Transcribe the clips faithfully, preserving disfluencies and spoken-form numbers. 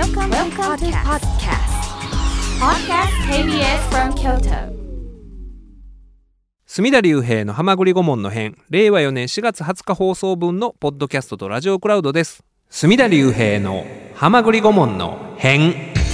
Welcome, Welcome to podcast. Podcast ケービーエス from Kyoto. 隅田隆平のはまぐり顧問の編、れいわよねんしがつはつか放送分のポッドキャストとラジオクラウドです。隅田隆平のはまぐり顧問の編。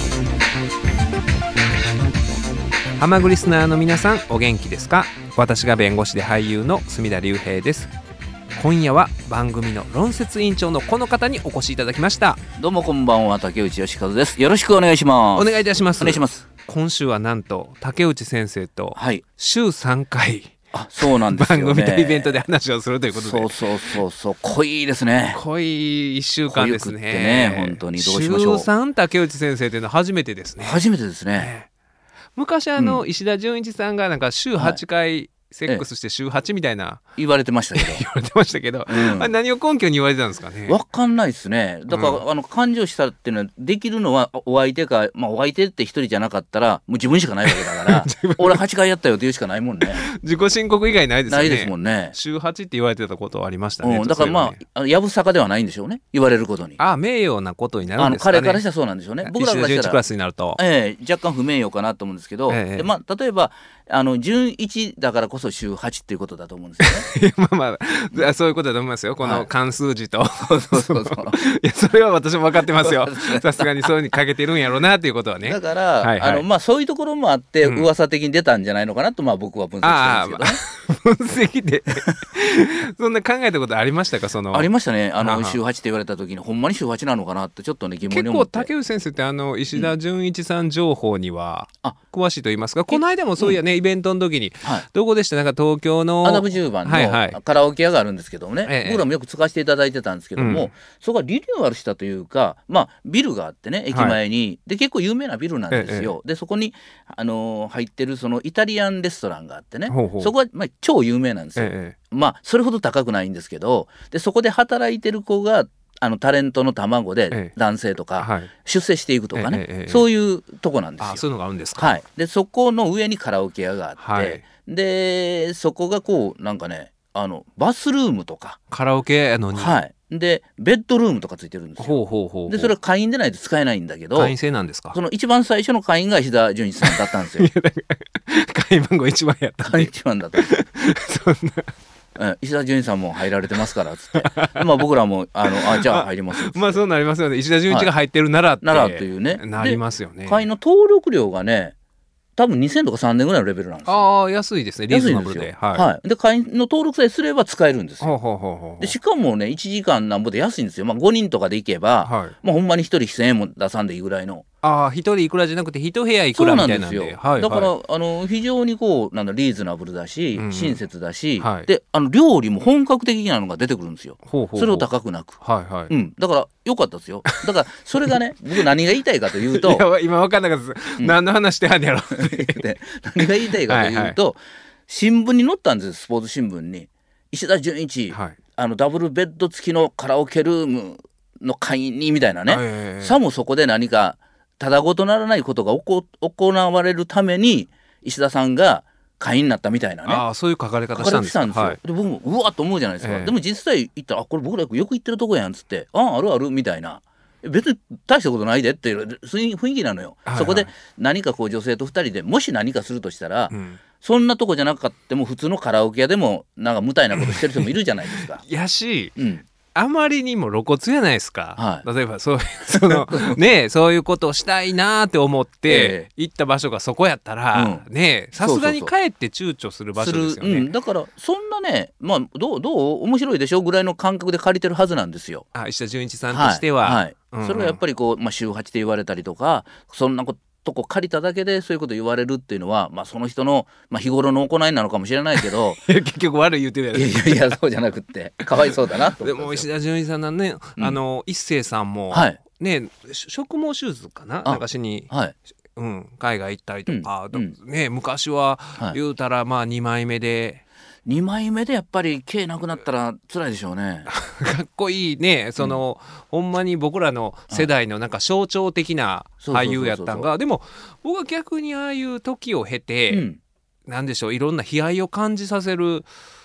はまぐりスナーの皆さん、お元気ですか？私が弁護士で俳優の隅田隆平です。今夜は番組の論説委員長のこの方にお越しいただきました。 どうもこんばんは、竹内義和です。よろしくお願いします。 お願いいたします。 お願いします。 今週はなんと竹内先生とはい週さんかい、 あ、そうなんですよね。 番組とイベントで話をするということで、 そうそうそうそう濃いですね。 濃いいっしゅうかんですね。 濃ゆくってね、本当にどうしましょう。 週さん竹内先生というのは初めてですね。 初めてですね。 昔あの、 うん、 石田純一さんがなんか週はちかいセックスして週はちみたいな、 言われてましたけど言われてましたけど、うん、あれ何を根拠に言われてたんですかね。 わかんないですね。だから、うん、あの感情したっていうのはできるのはお相手か、まあ、お相手って一人じゃなかったらもう自分しかないわけだから俺はちかいやったよって言うしかないもんね。 自己申告以外ないですよね。 ないですもんね。 週はちって言われてたことはありましたね、 うん、だからまあ、ね、やぶさかではないんでしょうね、言われることに。 ああ、名誉なことになるんですかね。 あの彼からしたらそうなんでしょうね。僕らからしたら石田純一クラスになると、 ええ、若干不名誉かなと思うんですけど、ええ、でまあ、例えばあの純いちだからこそ週はちっていうことだと思うんですよね。まあまあそういうことだと思いますよ、この漢数字と、はい、 そうそうそうそういやそれは私も分かってますよ。さすがにそういうふうにかけてるんやろうなっていうことはね。 だから、 はいはい、 あのまあ、そういうところもあって噂的に出たんじゃないのかなと、まあ、僕は分析してるんですけどね。 分析でそんな考えたことありましたか？そのありましたね。あの週はちって言われた時にほんまに週はちなのかなってちょっとね疑問に思って。 結構竹内先生ってあの石田純一さん情報には詳しいと言いますか、うん、この間もそういやね、うん、イベントの時に、はい、どこでしたなんか東京の麻布十番のカラオケ屋があるんですけどもね、はいはい、僕らもよく使わせていただいてたんですけども、うん、そこがリニューアルしたというか、まあ、ビルがあってね駅前に、はい、で結構有名なビルなんですよ、ええ、でそこに、あのー、入ってるそのイタリアンレストランがあってね、ほうほう、そこは、まあ、超有名なんですよ、ええ、まあそれほど高くないんですけど、でそこで働いてる子があのタレントの卵で男性とか出世していくとかね、ええはい、そういうとこなんですよ。 あ、そういうのがあるんですか。 はい、でそこの上にカラオケ屋があって、はい、でそこがこうなんかね、あのバスルームとかカラオケやのに、 はい、でベッドルームとかついてるんですよ。 ほうほうほうほう。 でそれは会員でないと使えないんだけど、 会員制なんですか？ その一番最初の会員が石田純一さんだったんですよ。 会員番号いちばんやったんで。 会員いちばんだったんですよ。 そんな石田純一さんも入られてますからっつってまあ僕らもあのあじゃあ入りますっつって、 まあそうなりますよね。石田純一が入ってるならって、 はい、ならというね、 なりますよね。 会員の登録料がね多分にせんとかさんぜんぐらいのレベルなんですよ。 ああ、安いですね。リーズナブルで。 はいはい、で会員の登録さえすれば使えるんですよ。ほうほうほうほう。でしかもねいちじかんなんぼで安いんですよ。まあ、ごにんとかで行けば、はい、まあ、ほんまにひとりせんえんも出さんでいいぐらいの。 ああ、ひとりいくらじゃなくて一部屋いくらみたいなんで。そうなんですよ、はいはい、 だからあの非常にこうなんだリーズナブルだし、うん、親切だし、はい、であの料理も本格的なのが出てくるんですよ。ほうほうほう、それを高くなく、はいはい、うん、だから良かったですよ。だからそれがね僕何が言いたいかというといや今分かんなかったです、うん、何の話してはんねやろって何が言いたいかというとはい、はい、新聞に載ったんですスポーツ新聞に石田純一、はい、あのダブルベッド付きのカラオケルームの会員にみたいなね、はいはいはい、さもそこで何かただごとならないことが行われるために石田さんが会員になったみたいなね。 ああ、そういう書かれ方したんですか。 書かれてたんですよ、はい、で僕もうわっと思うじゃないですか、ええ、でも実際行ったらあこれ僕らよく行ってるとこやんっつってあああるあるみたいな、別に大したことないでっていう雰囲気なのよ、はいはい、そこで何かこう女性とふたりでもし何かするとしたら、うん、そんなとこじゃなかったも普通のカラオケ屋でもなんか無体なことしてる人もいるじゃないですか。 やし、うん、あまりにも露骨やないですか、はい、例えばそうそのねそういうことをしたいなって思って行った場所がそこやったら、うん、ねさすがに帰って躊躇する場所ですよね。 うん、だからそんなね、まあ、どうどう面白いでしょぐらいの感覚で借りてるはずなんですよ。 あ、石田純一さんとしては、 はいはい、うんうん、それはやっぱりこう、まあ、週はちって言われたりとかそんなこととこ借りただけでそういうこと言われるっていうのは、まあ、その人の、まあ、日頃の行いなのかもしれないけど結局悪い言ってるやつ。 いやいやいやそうじゃなくってかわいそうだなと思って。 でも石田純一さんのね、うん、あの一星さんも、はい、ね植毛手術かななんかしに、はいうん、海外行ったりとか、うんね、昔は言うたらまあにまいめでにまいめでやっぱり毛なくなったら辛いでしょうね。 かっこいいねその、うん、ほんまに僕らの世代のなんか象徴的な俳優やったんが、でも僕は逆にああいう時を経て、うん、なんでしょういろんな悲哀を感じさせる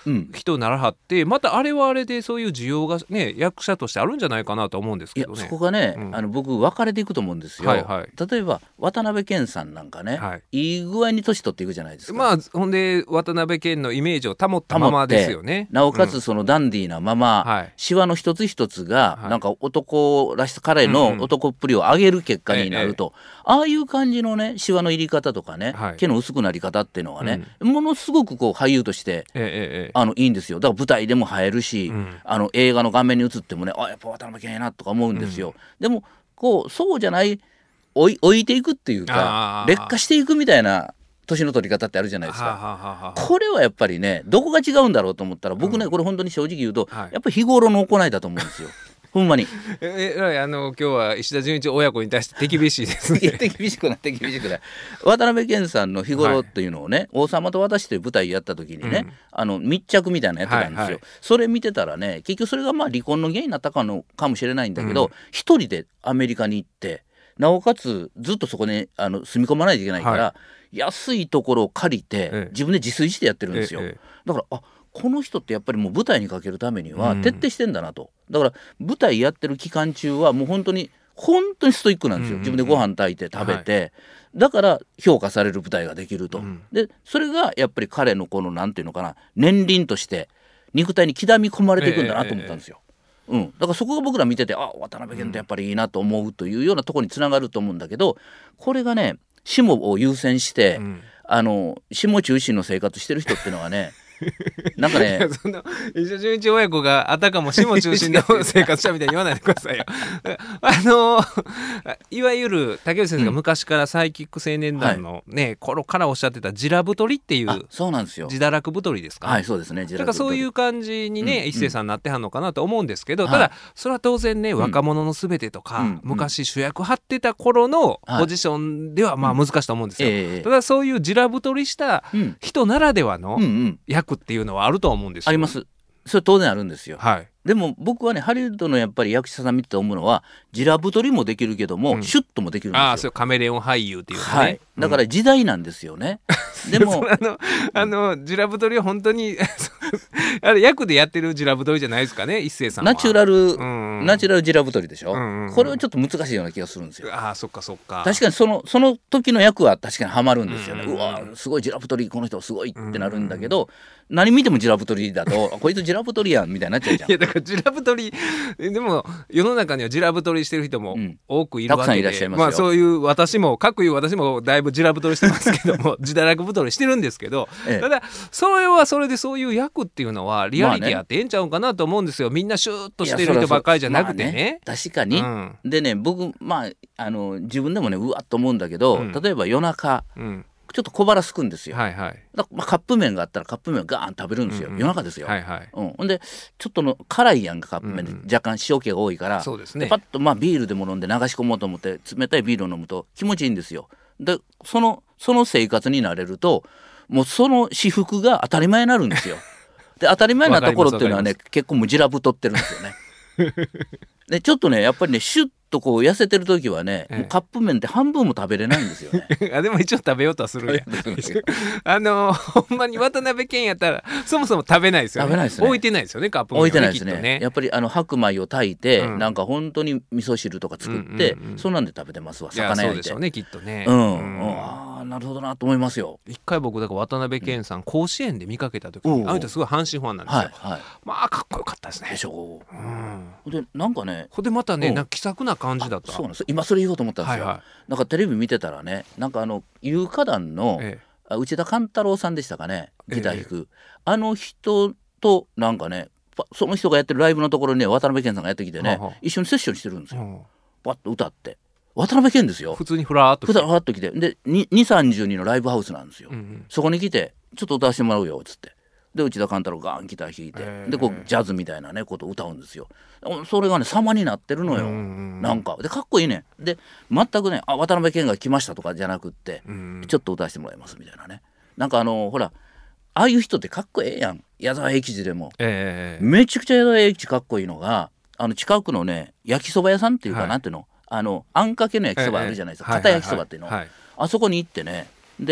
人にならはって、またあれはあれでそういう需要がね役者としてあるんじゃないかなと思うんですけどね。 いやそこがね、うん、あの僕分かれていくと思うんですよ、はいはい、例えば渡辺謙さんなんかね、はい、いい具合に年取っていくじゃないですか。 まあほんで渡辺謙のイメージを保ったままですよね。 なおかつそのダンディーなまま、うん、シワの一つ一つがなんか男らしさ、彼の男っぷりを上げる結果になると、うんうん、ああいう感じのねシワの入り方とかね、はい、毛の薄くなり方っていうのはね、うん、ものすごくこう俳優として、ええ、あのいいんですよ。だから舞台でも映えるし、うん、あの映画の画面に映ってもね、あやっぱ渡辺謙やなとか思うんですよ、うん、でもこうそうじゃない置い、置いていくっていうか劣化していくみたいな年の取り方ってあるじゃないですか。ははははこれはやっぱりねどこが違うんだろうと思ったら僕ね、うん、これ本当に正直言うと、はい、やっぱり日頃の行いだと思うんですよほんまにええあの今日は石田純一親子に対して手厳しいですね。 手厳しくない手厳しくない渡辺謙さんの日頃っていうのをね、はい、王様と私という舞台やった時にね、うん、あの密着みたいなのやってたんですよ、はいはい、それ見てたらね結局それがまあ離婚の原因になったかのかもしれないんだけど、一、うん、人でアメリカに行ってなおかつずっとそこにあの住み込まないといけないから、はい、安いところを借りて、ええ、自分で自炊してやってるんですよ、ええ、だからあこの人ってやっぱりもう舞台にかけるためには徹底してんだなと、うん、だから舞台やってる期間中はもう本当に本当にストイックなんですよ、うんうんうん、自分でご飯炊いて食べて、はい、だから評価される舞台ができると、うん、でそれがやっぱり彼のこのなんていうのかな年輪として肉体に刻み込まれていくんだなと思ったんですよ、ええええうん、だからそこが僕ら見ててあ渡辺謙ってやっぱりいいなと思うというようなところにつながると思うんだけど、これがね下を優先して、うん、あの下中心の生活してる人っていうのはねなんかねその石田純一親子があたかも下中心の生活者みたいに言わないでくださいよあのいわゆる竹内先生が昔からサイキック青年団のね、はい、頃からおっしゃってた地良太りっていう、 そうなんですよ、 自堕落太りですか。 はいそうですね。 だからそういう感じにね、うん、一生さんになってはんのかなと思うんですけど、うん、ただそれは当然ね、うん、若者のすべてとか、うん、昔主役張ってた頃のポジションではまあ難しいと思うんですよ、うんえー、ただそういう地良太りした人ならではの役っていうのはあると思うんですよ。 あります。それ当然あるんですよ、 はい、 でも僕はねハリウッドのやっぱり役者さん見てて思うのは地良太りもできるけども、うん、シュッともできるんですよ。 ああそうカメレオン俳優っていうね、 はい、だから時代なんですよね、うん、でもあのあの地良太りは本当にあれ役でやってる地良太りじゃないですかね一生さんは。 ナチュラル、うんうん、ナチュラル地良太りでしょ、うんうん、これはちょっと難しいような気がするんですよ。 ああそっかそっか。 確かにそのその時の役は確かにハマるんですよね、うんうん、うわすごい地良太りこの人すごいってなるんだけど、うんうん、何見ても地良太りだとこいつ地良太りやんみたいになっちゃうじゃん。 いやだから地良太りでも世の中には地良太りしてる人も多くいるわけで、うん、たくさんいらっしゃいますよ。まあそういう私も各いう私もだいぶ地良太りしてますけども自堕落太りしてるんですけど、ええ、ただそれはそれでそういう役っていうのはリアリティあってええんちゃうんかなと思うんですよ。みんなシューッとしてる人ばっかりじゃなくて ね, ね確かに、うん、でね僕まああの自分でもねうわっと思うんだけど、うん、例えば夜中、うんちょっと小腹すくんですよ、はいはい、だまあカップ麺があったらカップ麺をガーン食べるんですよ、うんうん、夜中ですよ、はいはいうん、ほんでちょっとの辛いやんかカップ麺で、うんうん、若干塩気が多いからそうですね、 でパッとまあビールでも飲んで流し込もうと思って冷たいビールを飲むと気持ちいいんですよ。でそのその生活になれるともうその私服が当たり前になるんですよで当たり前なところっていうのはね結構もう地良太ってるんですよねでちょっとねやっぱりねシュッとこう痩せてる時はね、ええ、もうカップ麺って半分も食べれないんですよねあでも一応食べようとはするやんあのほんまに渡辺謙やったらそもそも食べないですよね。 食べないですね。 置いてないですよねカップ麺、 ね、置いてないですね、ねやっぱりあの白米を炊いて、うん、なんか本当に味噌汁とか作って、うんうんうん、そんなんで食べてますわ。魚焼いて。いやそうでしょうねきっとね、 うんうん、ああなるほどなと思いますよ。 一回僕だから渡辺謙さん、うん、甲子園で見かけた時に、うん、あの人すごい阪神ファンなんですよ、はいはい、まあかっこよかったですね。 でしょう、うん、でなんかねほんでまたね、うん、なんか気さくな感じだった。 そうなんです。今それ言おうと思ったんですよ、はいはい、なんかテレビ見てたらねなんかあの有歌団の、ええ、内田勘太郎さんでしたかねギター弾く、ええ、あの人となんかねその人がやってるライブのところにね渡辺謙さんがやってきてね、はは一緒にセッションしてるんですよ。パッと歌って渡辺謙ですよ。 普通にフラーっと来てフラーっと来てでにじゅう、さんじゅうにんのライブハウスなんですよ、うんうん、そこに来てちょっと歌わせてもらうよっつってで内田勘太郎ガーンギター弾いて、えー、でこうジャズみたいなねことを歌うんですよ。それがね様になってるのよ、うんうん、なんかでかっこいいね。で全くねあ渡辺謙が来ましたとかじゃなくって、うん、ちょっと歌わせてもらいますみたいなね。なんかあのほらああいう人ってかっこええやん。矢沢永吉でも、えー、めちゃくちゃ矢沢永吉かっこいいのがあの近くのね焼きそば屋さんっていうか、はい、なんていうのあのあんかけの焼きそばあるじゃないですか、えー、片焼きそばっていうの、はいはいはい、あそこに行ってねで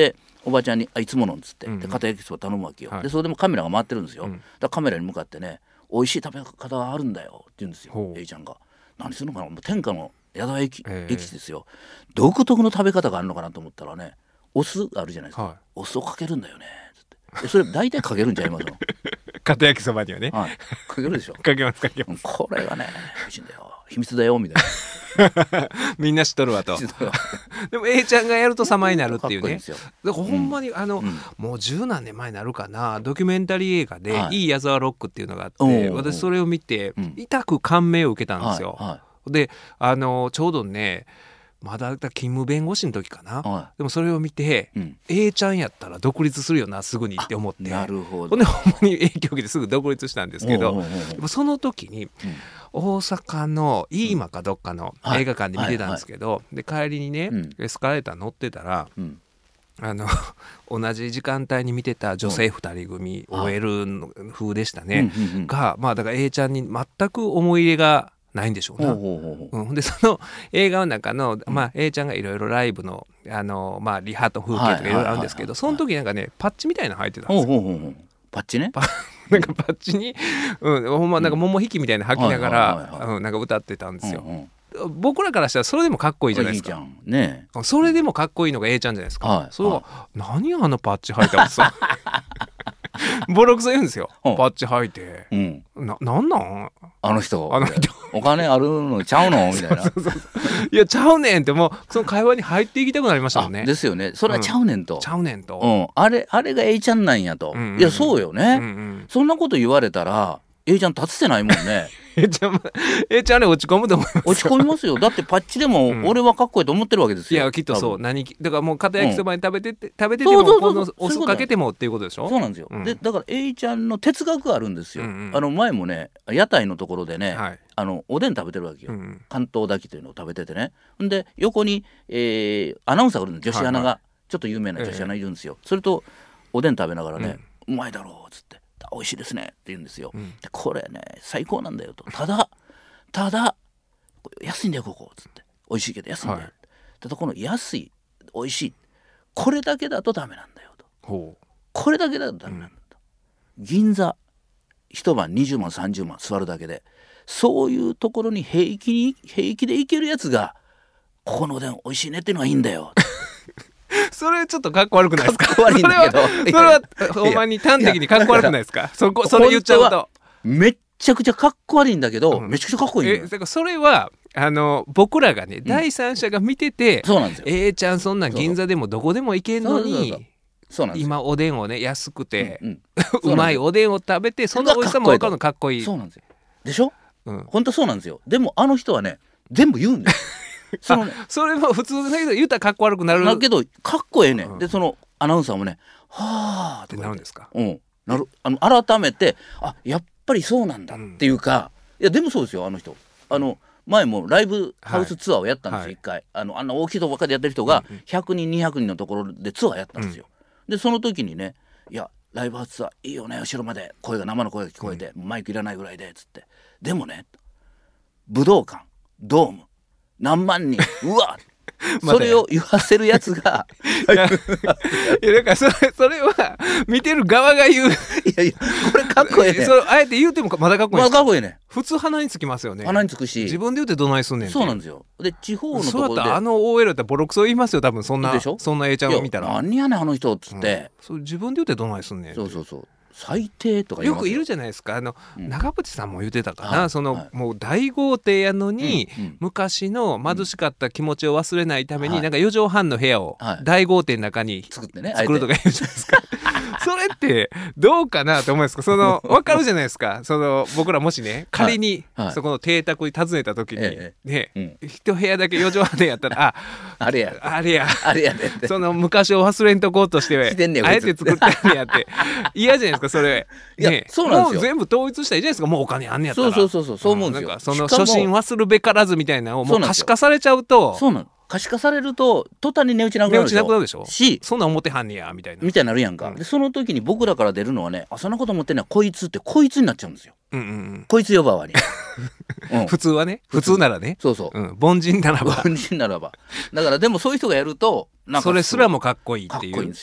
おばちゃんにあいつものっつってで片焼きそば頼むわけよ、はい、でそれでもカメラが回ってるんですよ、うん、だからカメラに向かってね美味しい食べ方があるんだよって言うんですよ A ちゃんが。何するのかな、もう天下の宿屋駅ですよ。独特の食べ方があるのかなと思ったらね、お酢あるじゃないですか、はい、お酢をかけるんだよねつってそれ大体かけるんちゃいますの片焼きそばにはね、 はい、かけるでしょかけますかけます。 これがね美味しいんだよ秘密だよみたいなみんな知っとるわとでも A ちゃんがやると様になるっていうね。だからほんまに、うん、あの、うん、もう十何年前になるかな、ドキュメンタリー映画で、はい、いい矢沢ロックっていうのがあって、私それを見て、うん、痛く感銘を受けたんですよ、はいはい、であのちょうどねまだ勤務弁護士の時かな、はい、でもそれを見て、うん、A ちゃんやったら独立するよなすぐにって思って、 なるほど、 ほんでほんまに影響を受けてすぐ独立したんですけど、おうおうおうその時に、うん、大阪の飯間かどっかの映画館で見てたんですけど、はいはいはい、で帰りにね、うん、エスカレーター乗ってたら、うん、あの同じ時間帯に見てた女性ふたり組、うん、オーエル の風でしたね、うんうんうん、がまあだから A ちゃんに全く思い入れがないんでしょうな。ほうほうほう、うん、でその映画の中の、まあ、A ちゃんがいろいろライブの、あの、まあ、リハと風景とかいろいろあるんですけど、その時なんかねパッチみたいなの入ってたんですよ。ほうほうほう、 パッチね、 パなんかパッチに、うん、ほんまなんか桃引きみたいなの吐きながら、うん、なんか歌ってたんですよ、うんうん、僕らからしたらそれでもかっこいいじゃないですか。いいじゃん、ね、それでもかっこいいのが A ちゃんじゃないですか、はい、それは、はい、何あのパッチ履いたんですかボロクソ言うんですよ、パッチ履いて、うん、な, なんなんあの人あの人お金あるのちゃうのみたいなそうそうそう、 いやちゃうねんってもうその会話に入っていきたくなりましたもんね。 ですよね、それはちゃうねんと、 うん、ちゃうねんと、 うん、あれあれが A ちゃんなんやと、うんうんうん、いやそうよね、うんうん、そんなこと言われたら A ちゃん立つてないもんね A ちゃん A ちゃんあれ落ち込むと思いますよ。 落ち込みますよ。だってパッチでも俺はかっこいいと思ってるわけですよ、 うん、いやきっとそう、何だからもう片焼きそばに食べてて、うん、食べててもこのお酢かけてもっていうことでしょ。 そうなんですよ、うん、でだから A ちゃんの哲学があるんですよ、うんうん、あの前もね屋台のところでね、はい、あのおでん食べてるわけよ、うんうん、関東炊きというのを食べててね、で横に、えー、アナウンサーがいるんで女子アナが、はいはい、ちょっと有名な女子アナいるんですよ、えー、それとおでん食べながらね、うん、うまいだろうっつって美味しいですねって言うんですよ、うん、でこれね最高なんだよと、ただただ安いんだよここっつって、美味しいけど安いんだよ、はい、ただこの安い美味しいこれだけだとダメなんだよと、ほうこれだけだとダメなんだと、うん、銀座一晩にじゅうまんさんじゅうまん座るだけでそういうところに平気に平気で行けるやつがここのおでん美味しいねっていうのがいいんだよそれちょっとかっこ悪くないですか。 かっこ悪いんだけどそれはそれはほんまに端的にかっこ悪くないですか。そこそれ言っちゃうとめっちゃくちゃかっこ悪いんだけど、うん、めちゃくちゃかっこいいんだよ。 えだからそれはあの僕らがね、うん、第三者が見てて、そうなんですよ。A ちゃんそんな銀座でもどこでも行けんのに今おでんをね安くて、うんうん、うまいおでんを食べてその美味しさも分かるのかっこいい。 そうなんですよ。でしょ、うん、本当そうなんですよ。でもあの人はね全部言うんだよその、ね、それも普通だけど言ったらかっこ悪くなるだけどかっこええね、うん、でそのアナウンサーもねはあってなるんですか、 うん、なるあの改めてあやっぱりそうなんだっていうか、うん、いやでもそうですよあの人あの前もライブハウスツアーをやったんですよ、はい、いっかい あのあんな大きいとこばっかりやってる人がひゃくにんにひゃくにんのところでツアーやったんですよ、うん、でその時にねいやライブハウスツアーいいよね後ろまで声が生の声が聞こえて、うん、マイクいらないぐらいでつってでもね武道館ドーム何万人うわそれを言わせるやつがいやいやだからそれ、それは見てる側が言ういやいやこれかっこええねそれあえて言うてもまだかっこいいまだかっこいいね普通鼻につきますよね。 鼻につくし自分で言うてどないすんねんってそうなんですよ。で地方のところでそうだったらあの オーエル だったらボロクソ言いますよ多分そんなそんな A ちゃんを見たら何やねんあの人っつって、うん、 それ自分で言うてどないすんねんそうそうそう最低とか言いますよ。 よくいるじゃないですかあの、うん、長渕さんも言ってたかな、はい、その、はい、もう大豪邸やのに、うんうん、昔の貧しかった気持ちを忘れないために、うん、なんかよじょうはんの部屋を大豪邸の中に作ってね作るとか言うじゃないですかそれってどうかなと思うんですか。その分かるじゃないですかその僕らもしね仮に、はいはい、そこの邸宅に訪ねた時に、ええね、うん、一部屋だけよじょうはんでやったらああれやあれやあれやでってその昔を忘れんとこうとしてあえて作ってんねやって嫌じゃないですかそれ。 いや、ね、そうなんですよ。 もう全部統一したらいいじゃないですか。もうお金あんねやったら。 そうそうそうそうそう思うんですよ。 なんかその初心忘るべからずみたいなのをもう可視化されちゃうとそうなの可視化されると途端に値打ちなくなるでしょ。 値打ちなくなるでしょ。 しそんな思ってはんねやみたいなみたいになるやんか、うん、でその時に僕らから出るのはねあそんなこと思ってんのはこいつってこいつになっちゃうんですよ、うんうんうん、こいつ呼ばわり、 うん、普通はね普通ならねそうそう、 うん、凡人ならば凡人ならばだからでもそういう人がやるとなんかそれすらもかっこいいっていうかっこいいんですよ。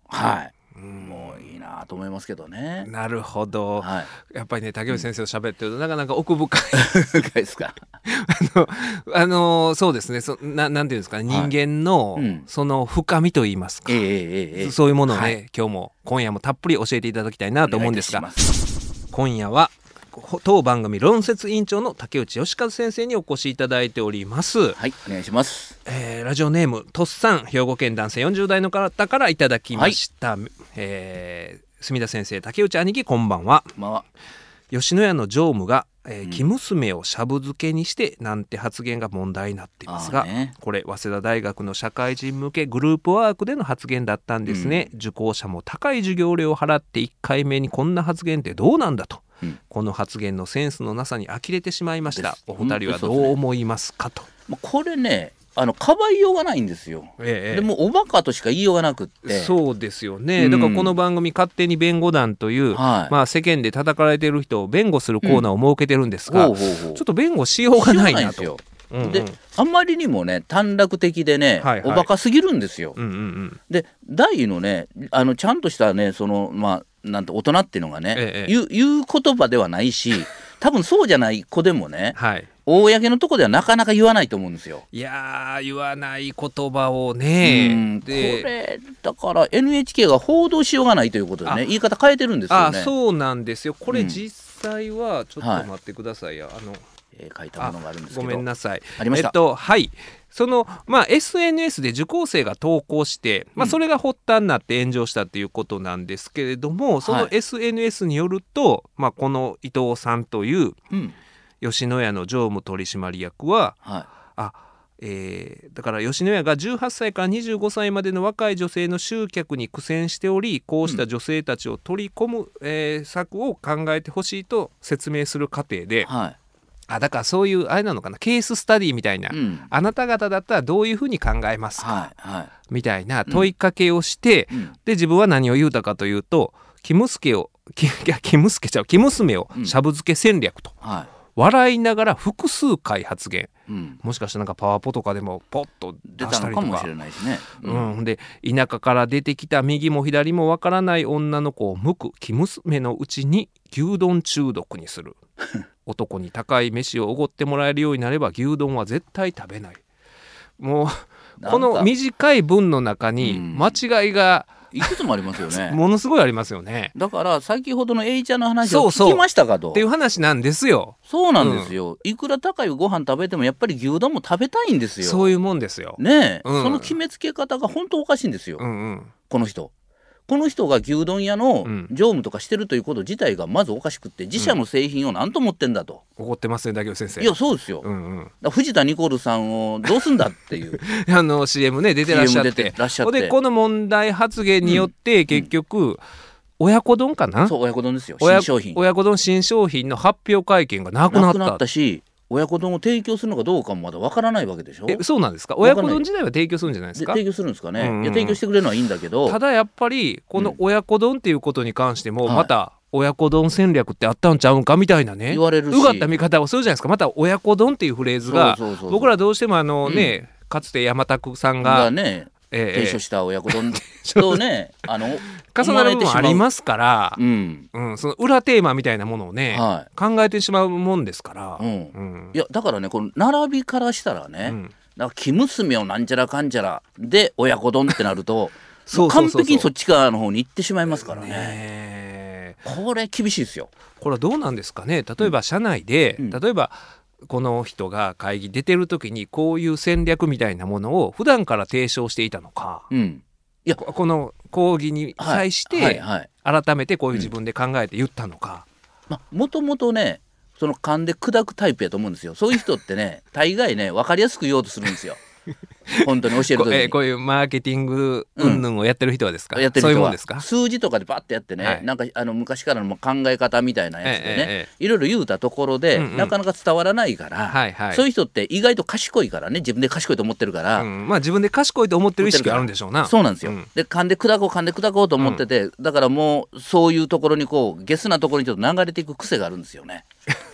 はい、うん、もういいなと思いますけどね。 なるほど、はい、やっぱりね竹内先生と喋ってると、うん、なかなか奥深い深いですかあの、あのそうですね、そ な, なんていうんですかね、人間の、はい、うん、その深みといいますか、えーえー、そういうものをね、はい、今日も今夜もたっぷり教えていただきたいなと思うんですが、今夜は当番組論説委員長の竹内義和先生にお越しいただいております。 はい、お願いします。 えー、ラジオネームとっさん、兵庫県男性よんじゅう代の方からいただきました、はい、えー、墨田先生、竹内兄貴、こんばんは。 まあ、 吉野家の常務が、えー、生娘をしゃぶ漬けにしてなんて発言が問題になっていますが、ね、これ早稲田大学の社会人向けグループワークでの発言だったんですね、うん、受講者も高い授業料を払っていっかいめにこんな発言ってどうなんだと、うん、この発言のセンスのなさに呆れてしまいました。お二人はどう思いますかと。 これね、あのかばいようがないんですよ、ええ、でもおバカとしか言いようがなくって。 そうですよね、うん、だからこの番組勝手に弁護団という、はい、まあ、世間で叩かれてる人を弁護するコーナーを設けてるんですが、うん、ほうほうほう、ちょっと弁護しようがないなと。よ、 うんうん、であまりにもね短絡的でね、はいはい、おバカすぎるんですよ、うんうんうん、で大のねあのちゃんとしたねそのまあなんて大人っていうのがね、ええ、言う、言う言葉ではないし、多分そうじゃない子でもね、はい、公のとこではなかなか言わないと思うんですよ。 いや言わない言葉をね、 うん、でこれだから エヌエイチケー が報道しようがないということでね、言い方変えてるんですよね。 あ、そうなんですよ。これ実際はちょっと待ってくださいよ、はい、あのえー、書いたものがあるんですけど。 ごめんなさい。 ありました。 えっとはいそのまあ、エスエヌエス で受講生が投稿して、まあ、それが発端になって炎上したということなんですけれども、うん、その エスエヌエス によると、はい、まあ、この伊藤さんという、うん、吉野家の常務取締役は、はい、あえー、だから吉野家がじゅうはっさいからにじゅうごさいまでの若い女性の集客に苦戦しており、こうした女性たちを取り込む、えー、策を考えてほしいと説明する過程で、はい、あだからそういうあれなのかな、ケーススタディみたいな、うん、あなた方だったらどういうふうに考えますか、はいはい、みたいな問いかけをして、うん、で自分は何を言うたかというと、生娘を生娘ちゃう生娘をしゃぶ漬け戦略と、うん、はい、笑いながら複数回発言、うん、もしかしてなんかパワポとかでもポッと出したりとか、出たのかもしれないですね、うんうん、で田舎から出てきた右も左もわからない女の子をむく生娘のうちに牛丼中毒にする男に高い飯をおごってもらえるようになれば牛丼は絶対食べない。もうこの短い文の中に間違いが、うん、 いくつもありますよねものすごいありますよね。 だから先ほどの A ちゃんの話を聞きましたかと、 そうそうっていう話なんですよ。 そうなんですよ、うん、いくら高いご飯食べてもやっぱり牛丼も食べたいんですよ。 そういうもんですよねえ、うん、その決めつけ方が本当おかしいんですよ、うんうん、この人この人が牛丼屋の常務とかしてるということ自体がまずおかしくって、自社の製品を何と思ってんだと、 うん、怒ってますね竹内先生。 いやそうですよ、うんうん、だ藤田ニコルさんをどうすんだっていうあの シーエム ね出てらっしゃって、 出てらっしゃってでこの問題発言によって結局、うんうん、親子丼かな、 そう親子丼ですよ、新商品、 親子丼新商品の発表会見がなくなった、 なくなったし、親子丼を提供するのかどうかもまだわからないわけでしょ。 えそうなんですか。親子丼自体は提供するんじゃないですか。 提供するんですかね、うんうん、いや提供してくれるのはいいんだけど、 ただやっぱりこの親子丼っていうことに関しても、うん、また親子丼戦略ってあったんちゃうんかみたいなね、 言われるし、 うがった見方をするじゃないですか。また親子丼っていうフレーズがそうそうそうそう、僕らどうしてもあのね、うん、かつて山田さんが、 がねええ、提唱した親子丼とねあの重なる部分ありますから、うんうん、その裏テーマみたいなものをね、はい、考えてしまうもんですから、うんうん、いやだからねこの並びからしたらね、うん、だから生娘をなんちゃらかんちゃらで親子丼ってなるとそうそうそうそう完璧にそっち側の方に行ってしまいますからね、ねこれ厳しいですよ。 これはどうなんですかね。例えば社内で、うん、例えばこの人が会議出てる時にこういう戦略みたいなものを普段から提唱していたのか、うん、いやこの講義に際して改めてこういう自分で考えて言ったのか、 もともとねその勘で砕くタイプやと思うんですよ。そういう人ってね大概ね分かりやすく言おうとするんですよ本当に教える時に こ,、えー、 こういうマーケティング云々をやってる人はですか、うん、 やってる人はそういうもんですか。 数字とかでバッてやってね、はい、なんかあの昔からの考え方みたいなやつでね、えー、いろいろ言うたところで、うんうん、なかなか伝わらないから、はいはい、そういう人って意外と賢いからね、自分で賢いと思ってるから、 うん、まあ自分で賢いと思ってる意識があるんでしょうな。 そうなんですよ、うん、で噛んで砕こう噛んで砕こうと思ってて、うん、だからもうそういうところにこうゲスなところにちょっと流れていく癖があるんですよね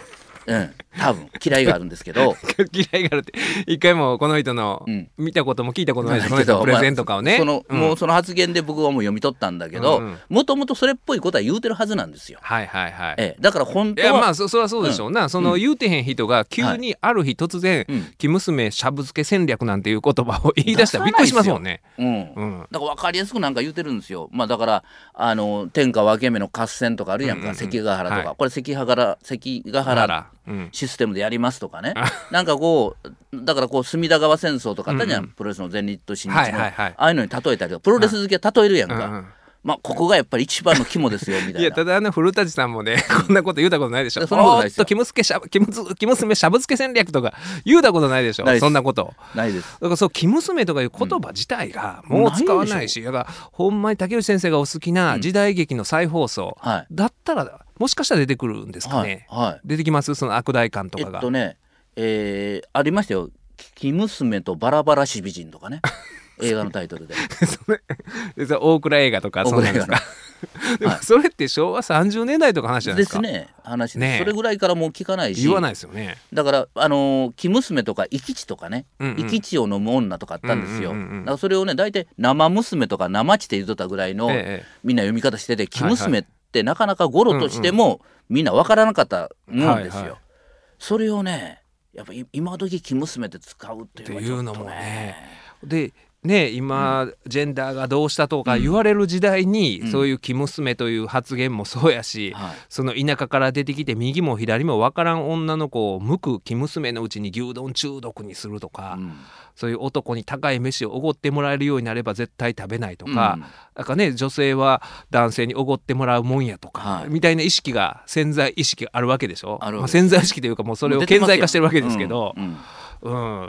うん、多分嫌いがあるんですけど嫌いがあるって一回もこの人の見たことも聞いたことないです、うん、この人のプレゼンとかをね、 まあ、そのうん、もうその発言で僕はもう読み取ったんだけど、もともとそれっぽいことは言うてるはずなんですよ。 はいはいはい、 ええ、だから本当は、 いやまあ そ, そりゃそうでしょうな、うん、その言うてへん人が急にある日突然、はい、生娘しゃぶ漬け戦略なんていう言葉を言い出したらびっくりしますもんね。 うんうん、だから分かりやすくなんか言うてるんですよ。まあだからあの天下分け目の合戦とかあるやんか、うんうんうん、関ヶ原とか、はい、これ関ヶ原関ヶ原システムでやりますとかね、うん、なんかこうだからこう隅田川戦争とかあったじゃん、うんうん、プロレスの全日と新日の、はいはいはい、ああいうのに例えたりプロレス好きは例えるやんか、うんうん、まあここがやっぱり一番の肝ですよみたいな。いやただあの古舘さんもねこんなこと言うたことないでしょ。そんなことないですよ。おっと生娘しゃぶ娘しゃぶ漬け戦略とか言うたことないでしょ。そんなことないです。 だからそう生娘とかいう言葉自体がもう使わないし、うん、だからほんまに竹内先生がお好きな時代劇の再放送、うんはい、だったらもしかしたら出てくるんですかね、はいはい、出てきますその悪大感とかが。 えっとね、えー、ありましたよ。生娘とバラバラし美人とかね映画のタイトルでそれそれ大倉映画とかそうなんですかでもそれってしょうわさんじゅうねんだいとか話じゃないですか。 ですね話ね。それぐらいからもう聞かないし言わないですよね。 だからあのー、生娘とか生き血とかね、うんうん、生き血を飲む女とかあったんですよ、うんうんうんうん、だからそれをね大体生娘とか生血って言うとったぐらいの、ええ、みんな読み方してて生娘ってなかなか語呂としても、はいはい、みんな分からなかったもんですよ、はいはい、それをねやっぱ今時生娘って使うっていうのはちょっとね、っていうのもねでね、今、うん、ジェンダーがどうしたとか言われる時代に、うん、そういう生娘という発言もそうやし、うん、その田舎から出てきて右も左も分からん女の子を無く生娘のうちに牛丼中毒にするとか、うん、そういう男に高い飯をおごってもらえるようになれば絶対食べないとか、うん、なんかね女性は男性におごってもらうもんやとか、はい、みたいな意識が潜在意識があるわけでしょ。まあ、潜在意識というかもうそれを顕在化してるわけですけど、うんうんうん、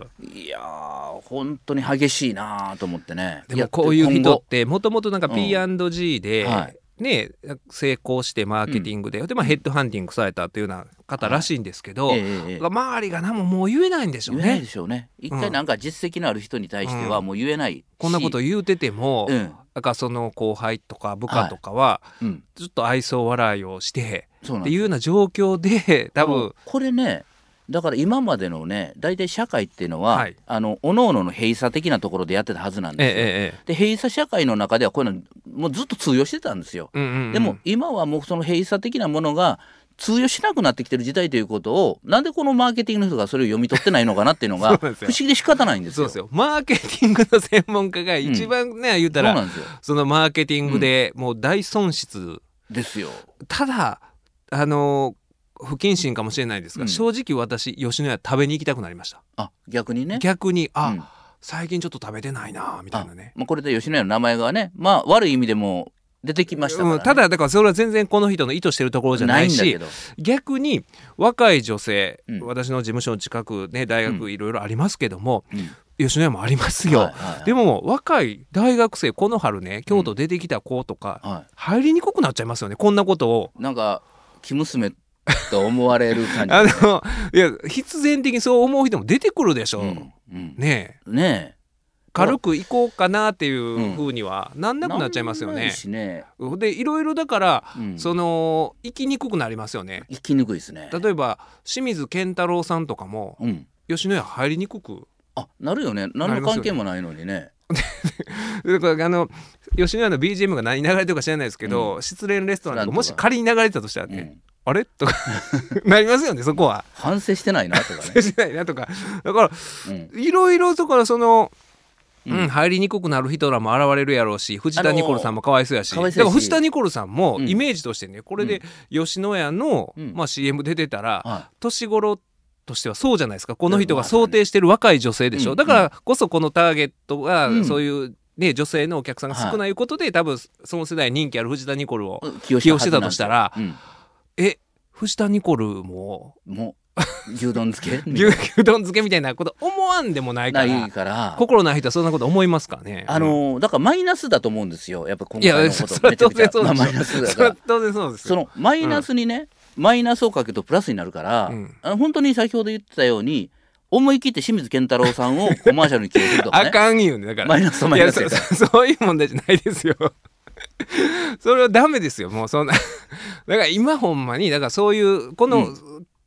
いやー本当に激しいなと思ってね。 でもこういう人ってもともとなんか ピーアンドジー で、うんはいね、成功してマーケティングで、うんでまあ、ヘッドハンティングされたというような方らしいんですけど、はいええ、周りが何ももう言えないんでしょうね。 言えないでしょうね。一回なんか実績のある人に対してはもう言えない、うん、 こんなこと言うてても、うん、だからその後輩とか部下とかは、はいうん、ずっと愛想笑いをしてっていうような状況で多分これねだから今までのね大体社会っていうのは、はい、あの各々の閉鎖的なところでやってたはずなんですよ、ええ、で閉鎖社会の中ではこういうのもうずっと通用してたんですよ、うんうんうん、でも今はもうその閉鎖的なものが通用しなくなってきてる時代ということをなんでこのマーケティングの人がそれを読み取ってないのかなっていうのが不思議で仕方ないんですよ。 そうですよ。マーケティングの専門家が一番ね、うん、言うたら そ, そのマーケティングでもう大損失、うん、 ですよ。 ただあの不謹慎かもしれないですが、うん、正直私吉野家食べに行きたくなりました。 あ逆にね逆にあ、うん、最近ちょっと食べてないなみたいなね。 まあ、これで吉野家の名前がねまあ悪い意味でも出てきましたからね、うん、 ただだからそれは全然この人の意図してるところじゃないしないんだけど逆に若い女性、うん、私の事務所の近くね大学いろいろありますけども、うん吉野家もありますよ、はいはいはい、でも若い大学生この春ね京都出てきた子とか、うんはい、入りにくくなっちゃいますよねこんなことをなんか生娘と思われる感じ、ね、 あのいや必然的にそう思う人も出てくるでしょ、うんうん、ねえねえ軽く行こうかなっていう風にはなんなくなっちゃいますよね、 うん、ねでいろいろだから、うん、その行きにくくなりますよね。 行きにくいですね。 例えば清水健太郎さんとかも、うん、吉野家入りにくくあなるよね。何の関係もないのにねだからあの吉野家の ビージーエム が何流れてるか知らないですけど、うん、失恋レストランとかもし仮に流れてたとしたらね、うん、あれとかなりますよね。そこは反省してないなとかね反省してないなとかだからいろいろだからそのうんうん、入りにくくなる人らも現れるやろうし藤田ニコルさんもかわいそうやし、あのー、だから藤田ニコルさんもイメージとしてね、うん、これで吉野家の、うんまあ、シーエム 出てたら、うん、年頃としてはそうじゃないですか。この人が想定してる若い女性でしょ、うん、だからこそこのターゲットがそういう、ね、女性のお客さんが少ないことで、はい、多分その世代人気ある藤田ニコルを起用してたとしたら、うん、え藤田ニコルもも牛丼漬け牛丼漬けみたいなこと思わんでもないから、ないから心ない人はそんなこと思いますかね。 あのー、だからマイナスだと思うんですよやっぱ今回のことめちゃくちゃまあマイナスだから当然そうです。 そのマイナスにね、うん、マイナスをかけるとプラスになるから、うん、あの本当に先ほど言ってたように思い切って清水健太郎さんをコマーシャルに起用するとかねあかんよね。だからマイナスとマイナスやからそ, そういう問題じゃないですよそれはダメですよもうそんなだから今ほんまにだからそういうこの、うん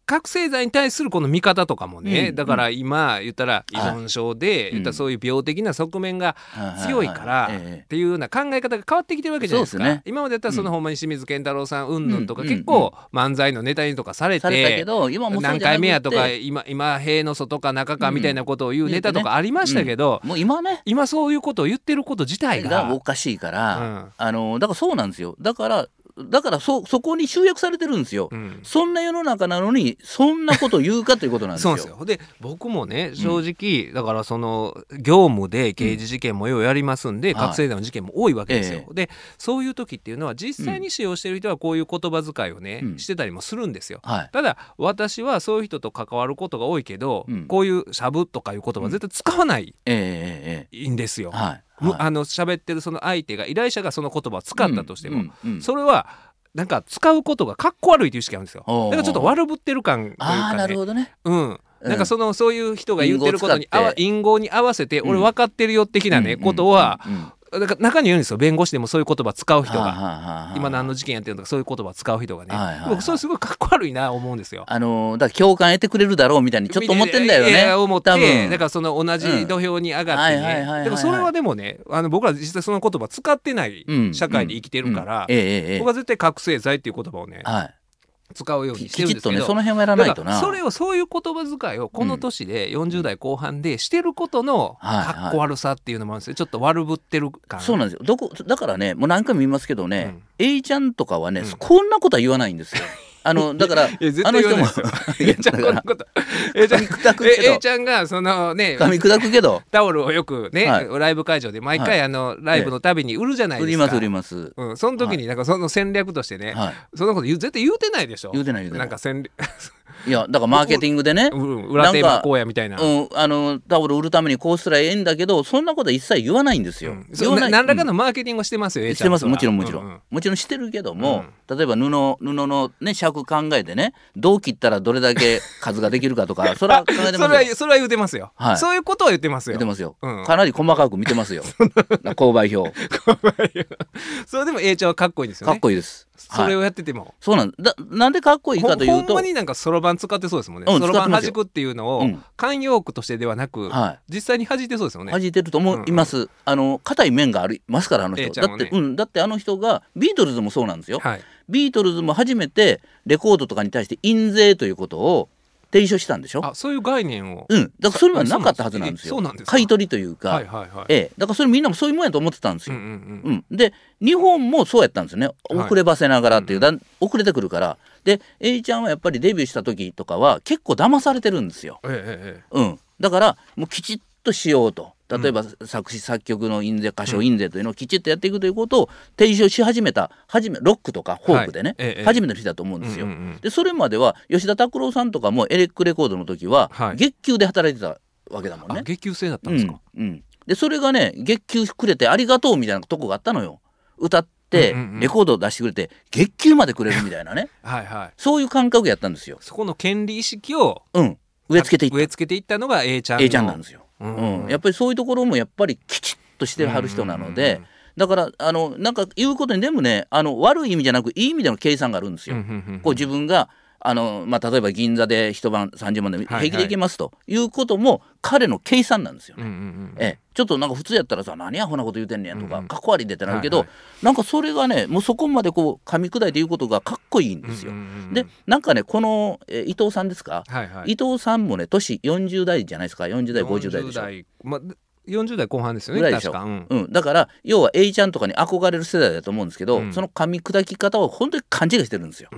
覚醒剤に対するこの見方とかもね、 うん、 だから今言ったら依存症で、はい、言ったらそういう病的な側面が強いからっていうような考え方が変わってきてるわけじゃないですか。そうですね、今までやったらそのほんまに清水健太郎さん云々とか結構漫才のネタにとかされて、 されたけど今もそうじゃなくて、 何回目やとか今今塀の外か中かみたいなことを言うネタとかありましたけど、 うんうん、もう今ね今そういうことを言ってること自体がおかしいから、うん、あのだからそうなんですよ。だからだから そ, そこに集約されてるんですよ、うん、そんな世の中なのにそんなことを言うかということなんですよ。 そうなんですよ。で僕もね正直、うん、だからその業務で刑事事件もようやりますんで、うん、覚醒剤の事件も多いわけですよ、はい、でそういう時っていうのは実際に使用してる人はこういう言葉遣いをね、うん、してたりもするんですよ、はい、ただ私はそういう人と関わることが多いけど、うん、こういうしゃぶとかいう言葉は絶対使わない、うんえー、いいんですよ、はいはい、あの喋ってるその相手が依頼者がその言葉を使ったとしても、うんうんうん、それはなんか使うことがかっこ悪いという意識があるんですよ。だからちょっと悪ぶってる感というかね。 あーなるほどね。 うん。なんかそのそういう人が言ってることに隠語に合わせて俺分かってるよ的なね、うん、ことは、うんうんうんだから中にいるんですよ。弁護士でもそういう言葉使う人が、はあはあ、今何の事件やってるのかそういう言葉使う人がね、はいはいはい、僕それすごいかっこ悪いな思うんですよ。 あのー、だから共感得てくれるだろうみたいにちょっと思ってんだよね。いやいや思って多分だからその同じ土俵に上がってねでもそれはでもねあの僕ら実際その言葉使ってない社会で生きてるから、うんうんええ、僕は絶対覚醒剤っていう言葉をね、はい使うようにしてるんですけど、 きちっとねその辺はやらないとな。 それをそういう言葉遣いをこの年でよんじゅう代後半でしてることのかっこ悪さっていうのもあるんですよ。ちょっと悪ぶってる感。 そうなんですよ。どこだからねもう何回も言いますけどね、うん、A ちゃんとかはね、うん、こんなことは言わないんですよ。あのだからあの人も A ちゃんこんなこと A ちゃん A ちゃんがそのね噛み砕くけどタオルをよくね、はい、ライブ会場で毎回あのライブのたびに売るじゃないですか。 売ります売ります、 うん、その時になんかその戦略としてね、はい、そのこと言う絶対言うてないでしょ。 言うてない言うてない。 なんか戦略いやだからマーケティングでね、 うん、裏テーマこうやみたいな、 うん、あのタオル売るためにこうすらええんだけどそんなことは一切言わないんですよ、うん、 言わない何らかのマーケティングをしてますよ、うん、 してますもちろんもちろん、うんうん、もちろんしてるけども、うん、例えば布布のね尺考えてねどう切ったらどれだけ数ができるかとかそれは考えてますよそれはそれは言ってますよ、はい、そういうことは言ってますよ言ってますよ、うん、かなり細かく見てますよ購買表それでも A ちゃんはかっこいいんですよね。 かっこいいです。 それをやってても、はい、 そうなんだ。なんでかっこいいかというと ほ, ほんまになんかそろばん使ってそうですもんね。そろばん弾くっていうのを慣用句としてではなく、うん、実際に弾いてそうですよね。 弾いてると思います、うんうん、あの硬い面がありますからあの人、ね、だって、うん、だってあの人がビートルズもそうなんですよ、はい、ビートルズも初めてレコードとかに対して印税ということを提唱したんでしょ。 あそういう概念を、 うん、だからそれはなかったはずなんですよ。 そうなんですか。 買い取りというか、 はいはいはい、 ええ、だからそれみんなもそういうもんやと思ってたんですよ、うんうんうんうん、で日本もそうやったんですよね。遅ればせながらっていう、はい、遅れてくるからで A ちゃんはやっぱりデビューした時とかは結構騙されてるんですよ、ええうん、だからもうきちっとしようと例えば、うん、作詞作曲の印税歌唱印税というのをきちっとやっていくということを提唱し始めた初めロックとかフォークでね、はいええ、初めての人だと思うんですよ、うんうんうん、でそれまでは吉田拓郎さんとかもエレックレコードの時は、はい、月給で働いてたわけだもんね。 月給制だったんですか、 うんうん、でそれがね月給くれてありがとうみたいなとこがあったのよ。歌ってレコードを出してくれて月給までくれるみたいなねはい、はい、そういう感覚やったんですよ。 そこの権利意識を、 うん、植え付けていった植え付けていったのが A ちゃんの A ちゃんなんですよ、うんうん、やっぱりそういうところもやっぱりきちっとしてはる人なので、うんうんうん、だからあのなんか言うことにでもねあの悪い意味じゃなくいい意味での計算があるんですよ、うんうんうん、こう自分があの、まあ、例えば銀座で一晩さんじゅうまんで平気で行けますということも彼の計算なんですよね、うんうんうん、えちょっとなんか普通やったらさ何アホなこと言うてんねんとか、うんうん、かっこ悪いでってなるけど、はいはい、なんかそれがねもうそこまでこう噛み砕いて言うことがかっこいいんですよ、うんうんうん、でなんかねこの、え伊藤さんですか、はいはい、伊藤さんもね年よんじゅう代じゃないですかよんじゅう代ごじゅう代でしょ。よんじゅう代、まよんじゅう代後半ですよね。 ぐらいでしょ、 確か、うんうん、だから要は A ちゃんとかに憧れる世代だと思うんですけど、うん、その噛み砕き方を本当に勘違いしてるんですよ。うん、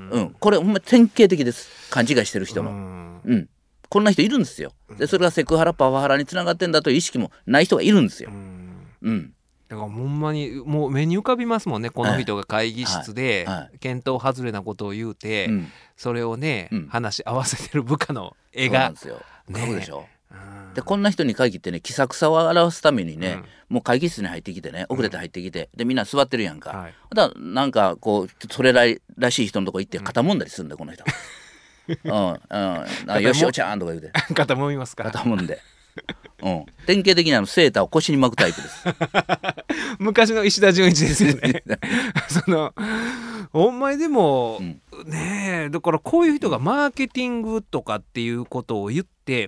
うん、これほんま典型的です。勘違いしてる人の、うんうん、こんな人いるんですよ。でそれがセクハラパワハラにつながってんだという意識もない人がいるんですよ。うん、うん、 だからほんまにもう目に浮かびますもんね。この人が会議室で見当外れなことを言うて、はいはい、それをね、うん、話し合わせてる部下の絵がそうなんですよ。ね、でしょ。でこんな人に限ってね気さくさを表すためにね、うん、もう会議室に入ってきてね遅れて入ってきて、うん、でみんな座ってるやんか、はい、だからなんかこうそれららしい人のとこ行って肩もんだりするんだよこの人うんうんよしおちゃんとか言うて肩もみますか。 肩もんでうん、典型的にあのセーターを腰に巻くタイプです昔の石田純一ですよねそのほんまにでも、うん、ねえだからこういう人がマーケティングとかっていうことを言って、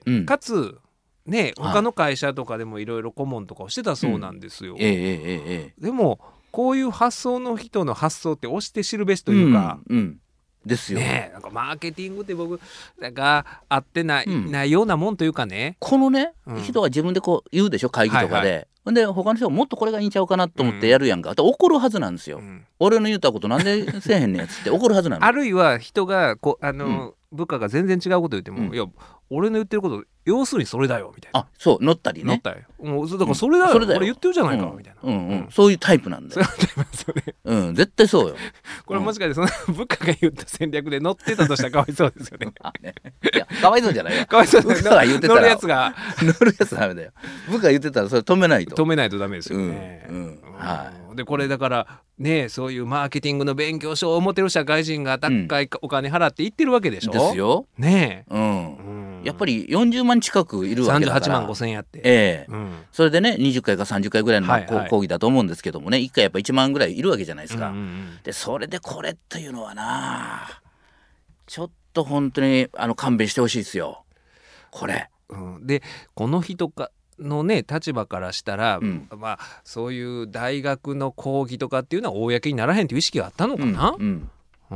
うん、かつね他の会社とかでもいろいろ顧問とかをしてたそうなんですよ、 うん、ええええええでもこういう発想の人の発想って押して知るべしというか、 うんうんですよね、なんかマーケティングって僕なんか合ってない、うん、ないようなもんというかねこのね、うん、人が自分でこう言うでしょ会議とかで、はいはい、で他の人がもっとこれがいいんちゃうかなと思ってやるやんか、うん、怒るはずなんですよ、うん、俺の言ったことなんでせえへんねんやつって怒るはずなのあるいは人がこあの、うん、部下が全然違うこと言っても、うん、いや俺の言ってること要するにそれだよみたいなあそう乗ったりね乗ったりもうだからそれだよ、うん、それだよ俺言ってるじゃないか、うん、みたいな、 うんうんうん、そういうタイプなんだよそれ、うん、絶対そうよこれもしかしてその部下が言った戦略で乗ってたとしたらかわいそうですよねねいやかわいそうじゃないよかわいそう部下が言ってたら乗るやつが乗るやつダメだよ部下が言ってたらそれ止めないと止めないとダメですよね、うんうんはい、でこれだからねそういうマーケティングの勉強書を持てる社会人が高いお金払って行ってるわけでしょ、うん、 ですよねえ、 うんうん、やっぱりよんじゅうまん近くいるわけだからさんじゅうはちまんごせんえんやって、 えーうん、それでねにじゅっかいかさんじゅっかいぐらいの講義だと思うんですけどもねいっかいやっぱいちまんぐらいいるわけじゃないですか、うんうんうん、でそれでこれというのはなちょっと本当にあの勘弁してほしいですよこれ、 うん、でこの人かのね立場からしたら、うんまあ、そういう大学の講義とかっていうのは公にならへんという意識があったのかな、うんうん、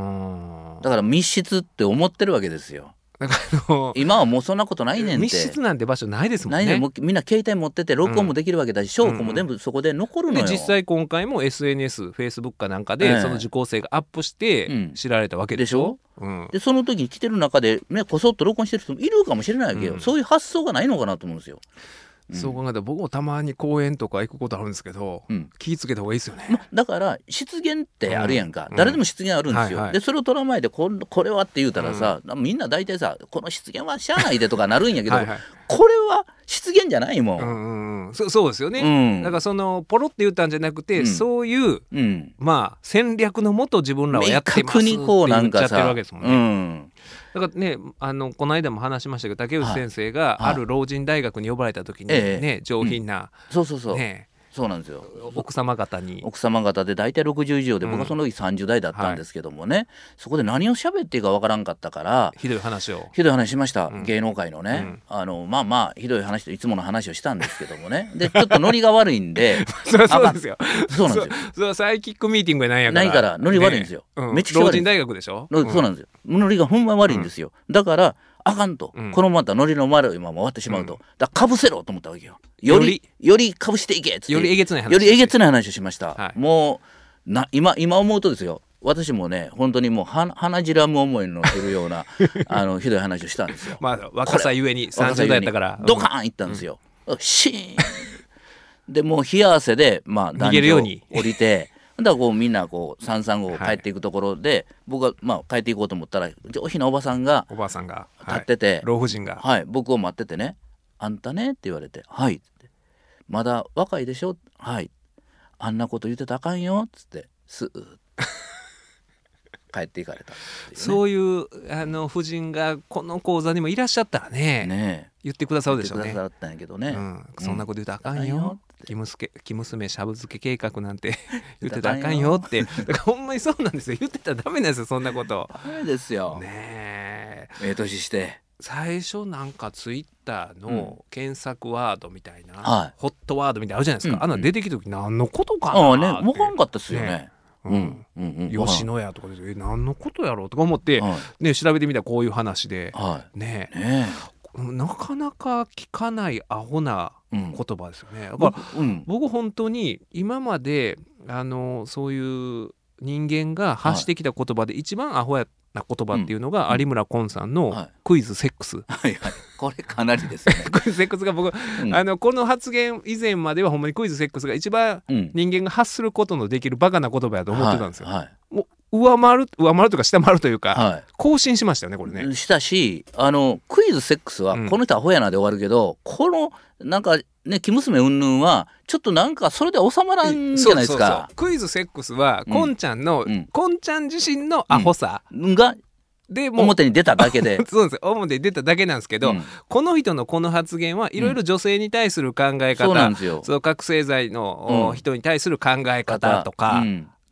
だから密室って思ってるわけですよだからあの今はもうそんなことないねんって密室なんて場所ないですもんねないねんみんな携帯持ってて録音もできるわけだし、うん、証拠も全部そこで残るのよ、 で実際今回も エスエヌエス、Facebook かなんかで、えー、その受講生がアップして知られたわけでしょ、 うん、でしょ、うん、でその時に来てる中で、ね、こそっと録音してる人もいるかもしれないわけよ、うん、そういう発想がないのかなと思うんですよそう考えたら僕もたまに公園とか行くことあるんですけど、うん、気ぃつけた方がいいですよね、 ま、だから失言ってあるやんか、うん、誰でも失言あるんですよ、うんはいはい、でそれを捉まえてここれはって言うたらさ、うん、みんな大体さこの失言はしゃあないでとかなるんやけどはい、はい、これは失言じゃないもん、 うんうん、そ, そうですよね、うん、だからそのポロって言ったんじゃなくて、うん、そういう、うん、まあ戦略のもと自分らはやってますって言っちゃってるわけですもんね、うんだからね、あのこの間も話しましたけど竹内先生がある老人大学に呼ばれた時にね、はいはい、上品な、 うん、そうそうそう、ね、そうなんですよ奥様方に奥様方で大体ろくじゅう以上で、うん、僕はその時さんじゅう代だったんですけどもね、はい、そこで何を喋っていいかわからんかったからひどい話をひどい話しました、うん、芸能界のね、うん、あのまあまあひどい話といつもの話をしたんですけどもねでちょっとノリが悪いんでそれはそうですよそうなんですよそれはサイキックミーティングやないやからないからノリ悪いんですよ、ねうん、めっちゃ老人大学でしょ、 うん、そうなんですよノリがほんま悪いんですよ、だからあかんと、うん、このまたノリの悪いまま終わってしまうと、うん、だからかぶせろと思ったわけよよりよりかぶしていけっつってよりえげつない話よりえげつない話をしました、はい、もうな 今, 今思うとですよ私もね本当にもう鼻じらむ思いのするようなあのひどい話をしたんですよまあ若さゆえにさんじゅう代だったからドカーンいったんですよ、うん、シーンでもう冷や汗で、まあ、 逃げるように降りてだからこうみんなこう三々号帰っていくところで、はい、僕がまあ帰っていこうと思ったら上品なおばさんがおばさんが立ってて、はい、 老婦人が、 はい、僕を待っててねあんたねって言われてはいってまだ若いでしょはいあんなこと言ってたらあかんよっつってスーッ帰っていかれたっていう、ね、 そういうあの婦人がこの講座にもいらっしゃったら ね, ね言ってくださるでしょうね言ってくださったんやけどね、うん、 そんなこと言うとあかんよ、うん、生娘生娘しゃぶ漬け計画なんて言ってたらあかんよってだからほんまにそうなんですよ言ってたらダメなんですよそんなことダメですよねえええ年して最初なんかツイッターの検索ワードみたいな、うん、ホットワードみたいなのあるじゃないですか、うん、あんな出てきた時何のことかなって、 ああね分からんかったっすよね、ねうんうんうん、吉野家とかでえ何のことやろうとか思って、はいね、調べてみたらこういう話で、はいねねなかなか聞かないアホな言葉ですよね、うん、だから、うん、僕本当に今まであのそういう人間が発してきた言葉で一番アホやな言葉っていうのが、うん、有村昆さんのクイズセックス、はいはいはい、これかなりですねクイズセックスが僕、うん、あのこの発言以前まではほんまにクイズセックスが一番人間が発することのできるバカな言葉やと思ってたんですよ、はいはい、もう上回る上回るというか下回るというか、はい、更新しましたよねこれねしたしあのクイズセックスはこの人アホやなで終わるけど、うん、このなんかね生娘うんぬんはちょっとなんかそれで収まらんじゃないですか。そうそうそうクイズセックスはこんちゃんの、うん、こんちゃん自身のアホさ、 うん、がでも表に出ただけでそうです表に出ただけなんですけど、うん、この人のこの発言はいろいろ女性に対する考え方、うん、そうなんですよ。その覚醒剤の、うん、人に対する考え方とか、うん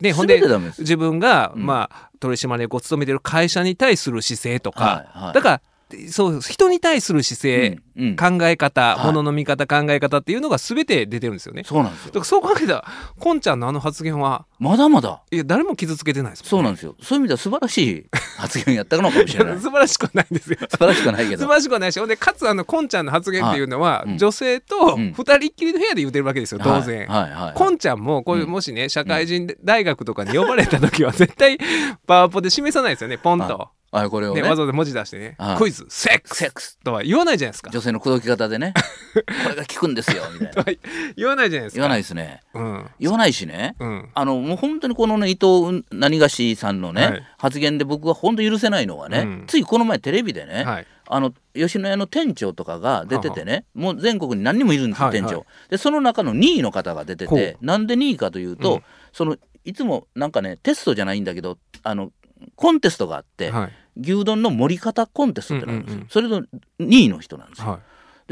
ね、ほんで自分が、うん、まあ、取締役を務めてる会社に対する姿勢とか、はいはい、だからそう人に対する姿勢、うんうん、考え方、はい、物の見方考え方っていうのが全て出てるんですよね。 そうなんですよ。 だからそう考えたらこんちゃんのあの発言はまだまだいや誰も傷つけてないですもんね。 そうなんですよ。そういう意味では素晴らしい発言やったのかもしれない。 素晴らしくはないんですよ。 素晴らしくはないけど素晴らしくはないし、ほんでかつあのこんちゃんの発言っていうのは、はい、女性と二人っきりの部屋で言ってるわけですよ、当然、はいはいはいはい、こんちゃんもこういう、もしね社会人大学とかに呼ばれた時は絶対パワポで示さないですよね、ポンと。 あこれをね、 ね、わざわざ文字出してね、クイズセックスセックスとは言わないじゃないですか。 女性の口説き方でねこれが効くんですよみたいな言わないじゃないですか。 言わないですね、 うん、 言わないしね、 うん、 あのもう本当にこのね伊藤何がしさんのね、はい、発言で僕は本当許せないのはね、うん、ついこの前テレビでね、はい、あの吉野家の店長とかが出ててね、ははもう全国に何人もいるんですよ、はいはい、店長で。その中のにいの方が出てて、なんでにいかというと、うん、そのいつもなんかねテストじゃないんだけどあのコンテストがあって、はい、牛丼の盛り方コンテストってなるんですよ、うんうんうん、それのにいの人なんですよ、はい、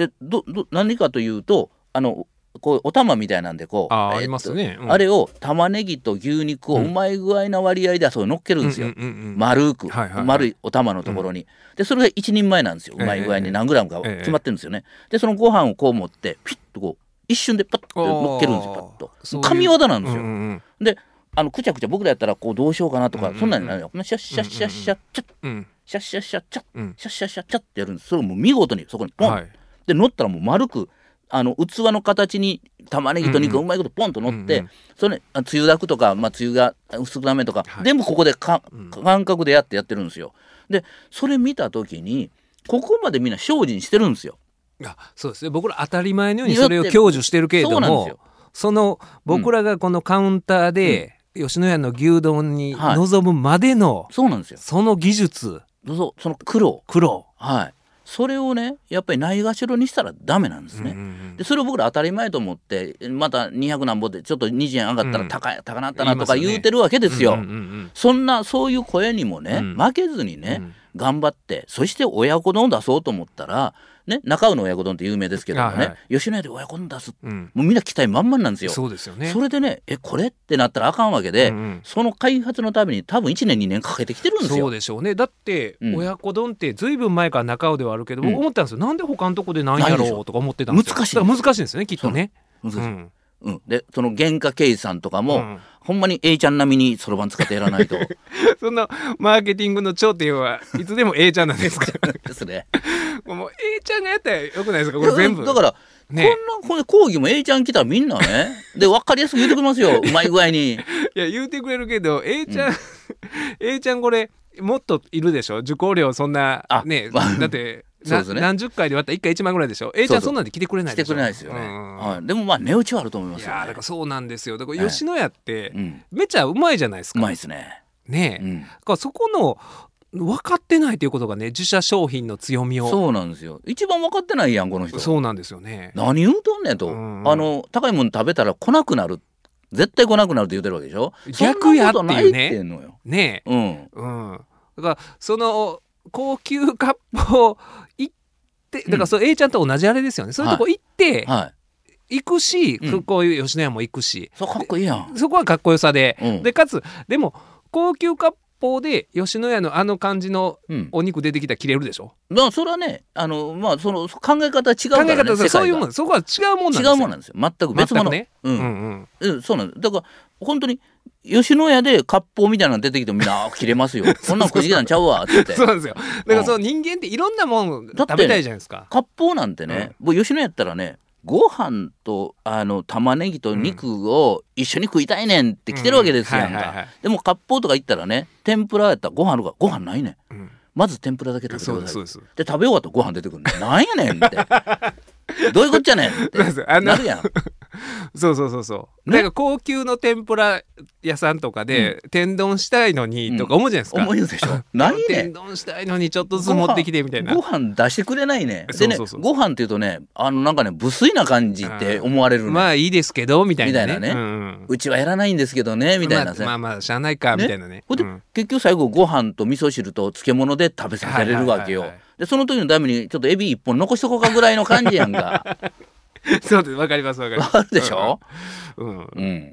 でどど何かというとあのこうお玉みたいなんでこうあ,、えー、ありますね、うん、 あれを玉ねぎと牛肉をうまい具合な割合であそこに乗っけるんですよ、うんうんうんうん、丸く、はいはいはい、丸いお玉のところに、うん、でそれが一人前なんですよ。うまい具合に何グラムか決まってるんですよね、えー、でそのご飯をこう持ってピッとこう一瞬でパッと乗っけるんですよ。パッと神業なんですよ、うんうんうん、であのくちゃくちゃ僕らやったらこうどうしようかなとか、うんうんうん、そんなんじゃないよ。シャッシャッシャッシャッチャッ、うん、シャッシャッシャッチャッ、うん、シャッシャッシャッチャッってやるんです。それをもう見事にそこにポン、はい、で乗ったらもう丸くあの器の形に玉ねぎと肉がうまいことポンと乗って、うんうん、それつゆだくとか、まあ、つゆが薄くなめとか、はい、全部ここでか、うん、感覚でやってやってるんですよ。でそれ見た時にここまでみんな精進してるんですよ。 あそうですね。僕ら当たり前のようにそれを享受してるけれども、そうなんですよ。その僕らがこのカウンターで、うん、吉野家の牛丼に臨むまでの、はい、そうなんですよ。その技術、 そ, その苦労苦労、 はい、それをねやっぱりないがしろにしたらダメなんですね、うんうんうん、でそれを僕ら当たり前と思ってまたにひゃくなんぼでちょっとにじゅうえん上がったら高い、うん、高なったなとか言うてるわけですよ、うんうんうんうん、そんなそういう声にもね、うん、負けずにね、うん、頑張ってそして親子丼を出そうと思ったらね、中尾の親子丼って有名ですけどもね、はい、吉野家で親子丼出す、うん、もうみんな期待満々なんですよ。 そうですよね。 それでねえこれってなったらあかんわけで、うんうん、その開発のために多分いちねんにねんかけてきてるんですよ。 そうでしょうね。だって、うん、親子丼ってずいぶん前から中尾ではあるけど、うん、僕思ったんですよ。なんで他のとこでないんやろうとか思ってたんですよ。 難しいだから難しいんですよねきっとね。 難しい、うんうん、でその原価計算とかも、うん、ほんまに A ちゃん並みにそろばん使ってやらないとそんなマーケティングの頂点はいつでも A ちゃんなんですかですね。 もう A ちゃんがやったらよくないですかこれ全部。 だから、ね、こんなこれ講義も A ちゃん来たらみんなねで分かりやすく言うてくれますようまい具合に。いや言うてくれるけど A ちゃん、うん、A ちゃんこれもっといるでしょ受講料そんなね、まあ、だってそうですね、何十回で割ったらいっかいいちまんぐらいでしょ。 A ちゃんそんなんで来てくれないでしょ。 来てくれないですよね、うんはい、でもまあ値打ちはあると思いますよ、ね、 いやだからそうなんですよ。だから吉野家って、ええ、めちゃうまいじゃないですか。 うまいですね。 ねえ、うん、だからそこの分かってないということがね自社商品の強みを。 そうなんですよ。一番分かってないやんこの人。 そうなんですよね。 何言うとんねんと、うんうん、あの高いもの食べたら来なくなる絶対来なくなるって言ってるわけでしょ。 逆やっていうね。 そんなことないってんのよ。 ねえ、 うんうん、だからその高級割烹行ってだからその A ちゃんと同じあれですよね。そういうとこ行って、はいはい、行くし、うん、こういう吉野家も行くし、 そかっこいいやん。 そこはかっこよさで、うん、でかつでも高級割烹で吉野家のあの感じのお肉出てきたら切れるでしょ、 うん、まあそれはねあの、まあ、その考え方は違うからね。考え方そういうもんそこは違うもんなんですよ。 違うもんなんですよ全く別物。 全くね、うんうんうん、そうなんです。だから本当に吉野家で割烹みたいなの出てきてもみんな切れますよこんなん食いつけたんちゃうわって言ってそうなんですよ。だからその人間っていろんなもん食べたいじゃないですか。 割烹なんてね、うん、吉野家やったらねご飯とあの玉ねぎと肉を一緒に食いたいねんって来てるわけですよ、うんはいはいはい、でも割烹とか行ったらね天ぷらやったらご飯あるからご飯ないねん、うん、まず天ぷらだけ食べてください。で食べ終わったらご飯出てくるねんなんやねんってどういうこっちゃねんってなるやんそうそうそうそう、ね、なんか高級の天ぷら屋さんとかで、うん、天丼したいのにとか思うじゃないですか、 うん、思うでしょ何ね天丼したいのにちょっとずつ持ってきてみたいな。 ご飯出してくれないね。でねそうそうそうご飯っていうとねあのなんかね無粋な感じって思われるね。 まあいいですけどみたいなね、 みたいなね、うん、うちはやらないんですけどねみたいな、 まあ、まあまあしゃあないかみたいなね、 ね、うん、結局最後ご飯と味噌汁と漬物で食べさせれるわけよ、はいはいはいはい、でその時のためにちょっとエビ一本残しとこうかぐらいの感じやんかそうですわかりますわかります。 わかるでしょ、 うんうん、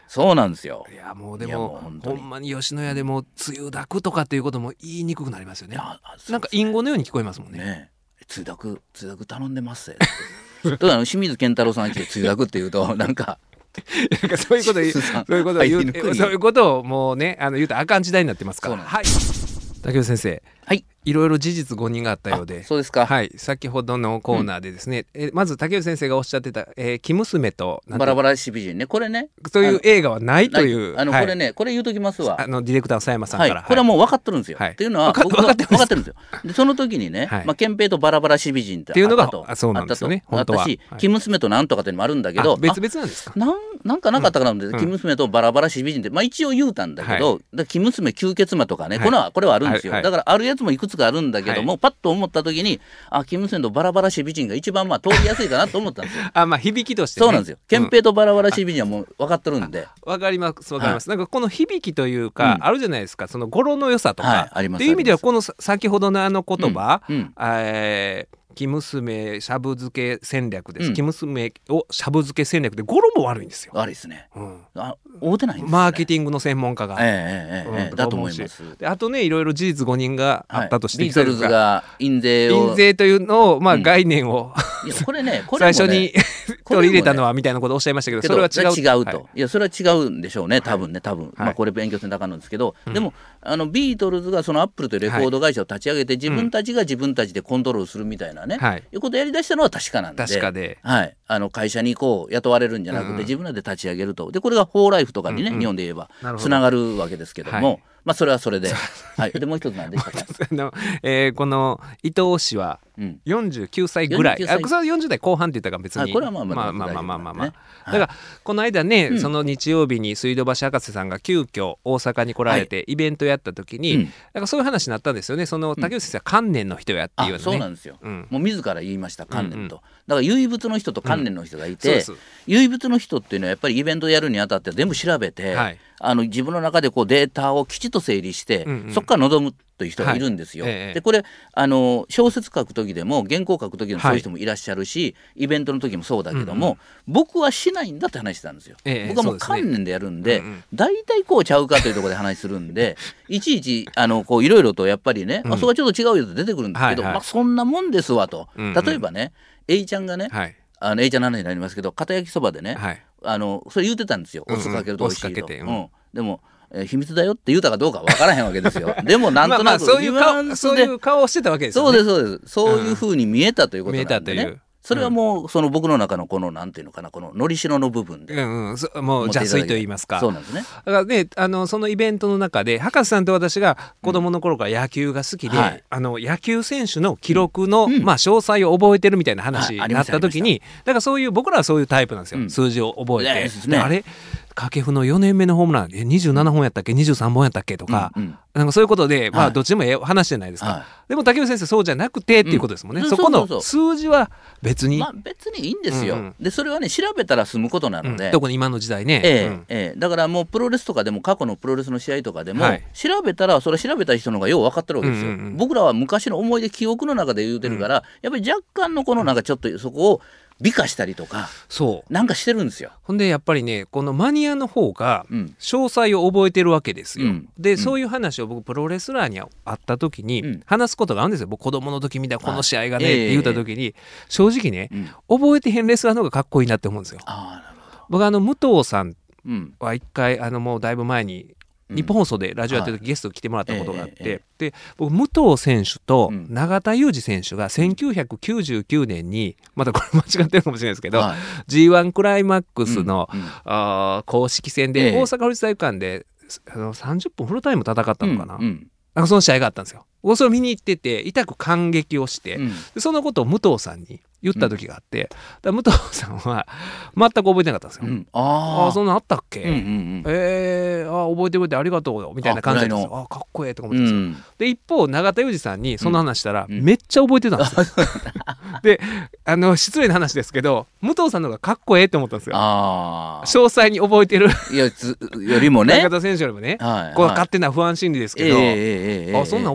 そうなんですよ。 いやもうでもほんまに吉野家でも梅雨だくとかっていうことも言いにくくなりますよね。なんか隠語のように聞こえますもんね。 ね梅雨だく梅雨だく頼んでますだから清水健太郎さんが来て梅雨だくって言うとなんかなんかそういうこと言うそういうことを言うそういうことをもうねあの言うとあかん時代になってますから。はい。竹内先生。はい。いろいろ事実誤認があったようで。 そうですか。 はい。先ほどのコーナーでですね、うん、えまず竹内先生がおっしゃってた、えー、生娘とバラバラし美人ね。これね。 そういう映画はないという。 あの、 はい、 これね、これ言うときますわ。 あのディレクターの佐山さんから。 はい、これはもう分かってるんですよ。はい、っていうのは僕が分かってるんですよ。でその時にね、はい、まあ憲兵とバラバラし美人ってあったと。 あそうなんですよね。 あったし、生娘となんとかっていうのもあるんだけど、 別々なんですか。 なんなんかなかったかなので、生娘とバラバラし美人ってまあ一応言うたんだけど、生娘吸血魔とかね、これはこれはあるんですよ。だからあるやつもいくつかあるんだけども。パッと思った時にあ生娘とバラバラし美人が一番まあ通りやすいかなと思ったんですよ。 あまあ響きとして、ね、 そうなんですよ。憲兵とバラバラし美人はもう分かってるんで。 分かります分かります。はい、なんかこの響きというか、うん、あるじゃないですかその語呂の良さとか、はい、ありますっていう意味ではこの先ほどのあの言葉、うんうん、えー生娘しゃぶ漬け戦略です、うん、生娘をしゃぶ漬け戦略で語呂も悪いんですよ。 悪いですね、うん、あ合うてないんですね。 マーケティングの専門家が、 えーえーえーうん、だと思います。 であとねいろいろ事実誤認があったとして、 はい、ビートルズが印税を印税というのを、まあ、概念を、 うん、いやこれねこれもね最初に取り入れたのはみたいなことをおっしゃいましたけど、それは違う違うと、はい、いやそれは違うんでしょうね多分ね多分、はいまあ、これ勉強せなあかんのですけど、はい、でもあのビートルズがそのアップルというレコード会社を立ち上げて、はい、自分たちが自分たちでコントロールするみたいなね、はい、いうことをやり出したのは確かなんで、 確かで、 はい、あの会社にこう雇われるんじゃなくて、うんうん、自分らで立ち上げると。でこれがフォーライフとかにね、うんうん、日本で言えばつながるわけですけども、はい、まあそれはそれで、はい、でもう一つ何でしたかの、えー、この伊藤氏はよんじゅうきゅうさいぐらい、うん、あそれはよんじゅう代後半って言ったから別にこれはまあまあまあまあまあまあまあ、だからこの間ね、うん、その日曜日に水道橋博士さんが急遽大阪に来られてイベントやった時に、はい、だからそういう話になったんですよね。その竹内先生は観念の人やっていうね、 あそうなんですよ、うん、もう自ら言いました観念と、うんうん、だから唯物の人と観念の人がいて、うん、唯物の人っていうのはやっぱりイベントやるにあたって全部調べて、はい、あの自分の中でこうデータをきちっと整理して、うんうん、そこから望むという人がいるんですよ、はいええ、でこれあの小説書く時でも原稿書く時でもそういう人もいらっしゃるし、はい、イベントの時もそうだけども、うんうん、僕はしないんだって話してたんですよ、ええ、僕はもう観念でやるんで、大体、ね、こうちゃうかというところで話するんでいちいちあのこういろいろとやっぱりね、うん、あそこはちょっと違うよと出てくるんですけど、はいはい、まあ、そんなもんですわと、うんうん、例えばね A ちゃんがね、はい、あの A ちゃんの話になりますけど片焼きそばでね、はい、あのそれ言ってたんですよ、お酢かけると美味しいと、うんうんうん、でもえー、秘密だよって言うたかどうか分からへんわけですよ。でもなんとなくそういう顔そういう顔をしてたわけですよね。 そうですそうです。そういうふうに見えたということなんでね、うん、見えたという、それはもうその僕の中のこのなんていうのかなこののりしろの部分で、 うんうん、もう邪推と言いますか。 そうなんですね。 だからねあのそのイベントの中で博士さんと私が子供の頃から野球が好きで、うんはい、あの野球選手の記録の、うんまあ、詳細を覚えてるみたいな話になった時に、だからそういう僕らはそういうタイプなんですよ、うん、数字を覚えて、ね、あれ掛布のよねんめのホームランえにじゅうななほんやったっけにじゅうさんぼんやったっけとか、うんうん、なんかそういうことで、まあ、どっちでもええ話じゃないですか、はい、でも竹内先生そうじゃなくてっていうことですもんね、うん、そこの数字は別に、 まあ、別にいいんですよ、うんうん、でそれはね調べたら済むことなので、うん、 特に今の時代ね、 ええうんええ、だからもうプロレスとかでも過去のプロレスの試合とかでも、はい、調べたらそれ調べた人の方がよう分かってるわけですよ、うんうんうん、僕らは昔の思い出記憶の中で言うてるから、うん、やっぱり若干のこのなんかちょっとそこを美化したりとかそうなんかしてるんですよ。 ほんでやっぱりねこのマニアの方が詳細を覚えてるわけですよ、うん、で、うん、そういう話を僕プロレスラーに会った時に話すことがあるんですよ。僕子供の時見たこの試合がねって言った時に、正直ね、うん、覚えてへんレスラーの方がかっこいいなって思うんですよ。 あなるほど。 僕あの武藤さんは一回あのもうだいぶ前に日本放送でラジオやってる時、うん、ゲスト来てもらったことがあって、はいええ、で僕武藤選手と永田裕二選手がせんきゅうひゃくきゅうじゅうきゅうねんにまたこれ間違ってるかもしれないですけど、はい、ジーワン クライマックスの、うんうん、あ公式戦で大阪府立体育館であのさんじゅっぷんフルタイム戦ったのかな、うんうん、なんかその試合があったんですよ。それを見に行ってて痛く感激をして、うん、でそのことを武藤さんに言った時があって、うん、だ武藤さんは全く覚えてなかったんですよ、うん、ああそんなんあったっけ、うんうんうん、えー、あ覚えてくれてありがとうよみたいな感じだったんですよ。あかっこええとか思ってたんですよ、うん、で一方永田裕二さんにその話したら、うん、めっちゃ覚えてたんですよ、うん、であの失礼な話ですけど武藤さんの方がかっこええって思ったんですよ。あ詳細に覚えてるいやつよりもね永田選手よりもね、はいはい、こう勝手な不安心理ですけど、えーえーえー、あそんなん覚えてない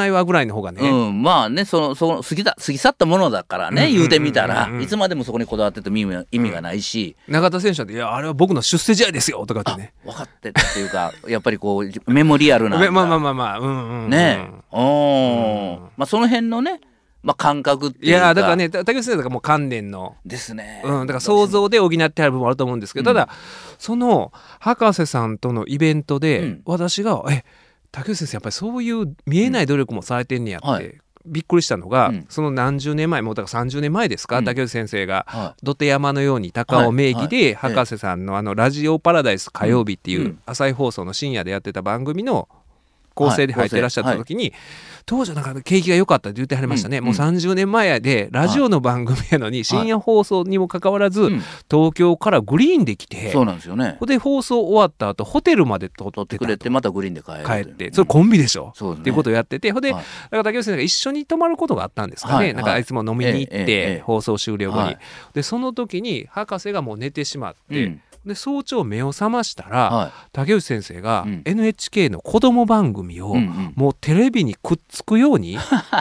ないわぐらいの方がね、 うん、まあねそのその過ぎた過ぎ去ったものだからね、言うてみたらいつまでもそこにこだわってても意味意味がないし、 うん、中田選手は「いやあれは僕の出世試合ですよ」とかってね分かってたっていうかやっぱりこうメモリアルなんだまあまあまあまあ、うんうんうん、 ねえ、お、うん、まあその辺のねまあ、感覚っていうか。 いやだからね竹内先生だからもう関連のですね、 うん、だから想像で補ってある部分もあると思うんですけど、うん、ただその博士さんとのイベントで、うん、私がえ竹内先生やっぱりそういう見えない努力もされてんねやって、うんはい、びっくりしたのが、うん、その何十年前もうだからさんじゅうねんまえですか、うん、竹内先生が、はい、土手山のように高尾名義で、はいはい、博士さんのあのラジオパラダイス火曜日っていう朝日放送の深夜でやってた番組の構成で入ってらっしゃった時に、はい、当時なんか景気が良かったって言ってはりましたね、うん、もうさんじゅうねんまえでラジオの番組やのに深夜放送にもかかわらず、はい、東京からグリーンで来て、 そうなんですよね。 で放送終わった後ホテルまで撮ってくれてまたグリーンで帰る帰ってそれコンビでしょ、うん、っていうことをやってて、ほんで、はい、だから竹内先生が一緒に泊まることがあったんですかね、はい、なんかいつも飲みに行って、ええええ、放送終了後に、はい、でその時に博士がもう寝てしまって、うんで早朝目を覚ましたら、はい、竹内先生が エヌエイチケー の子供番組を、うん、もうテレビにくっつくように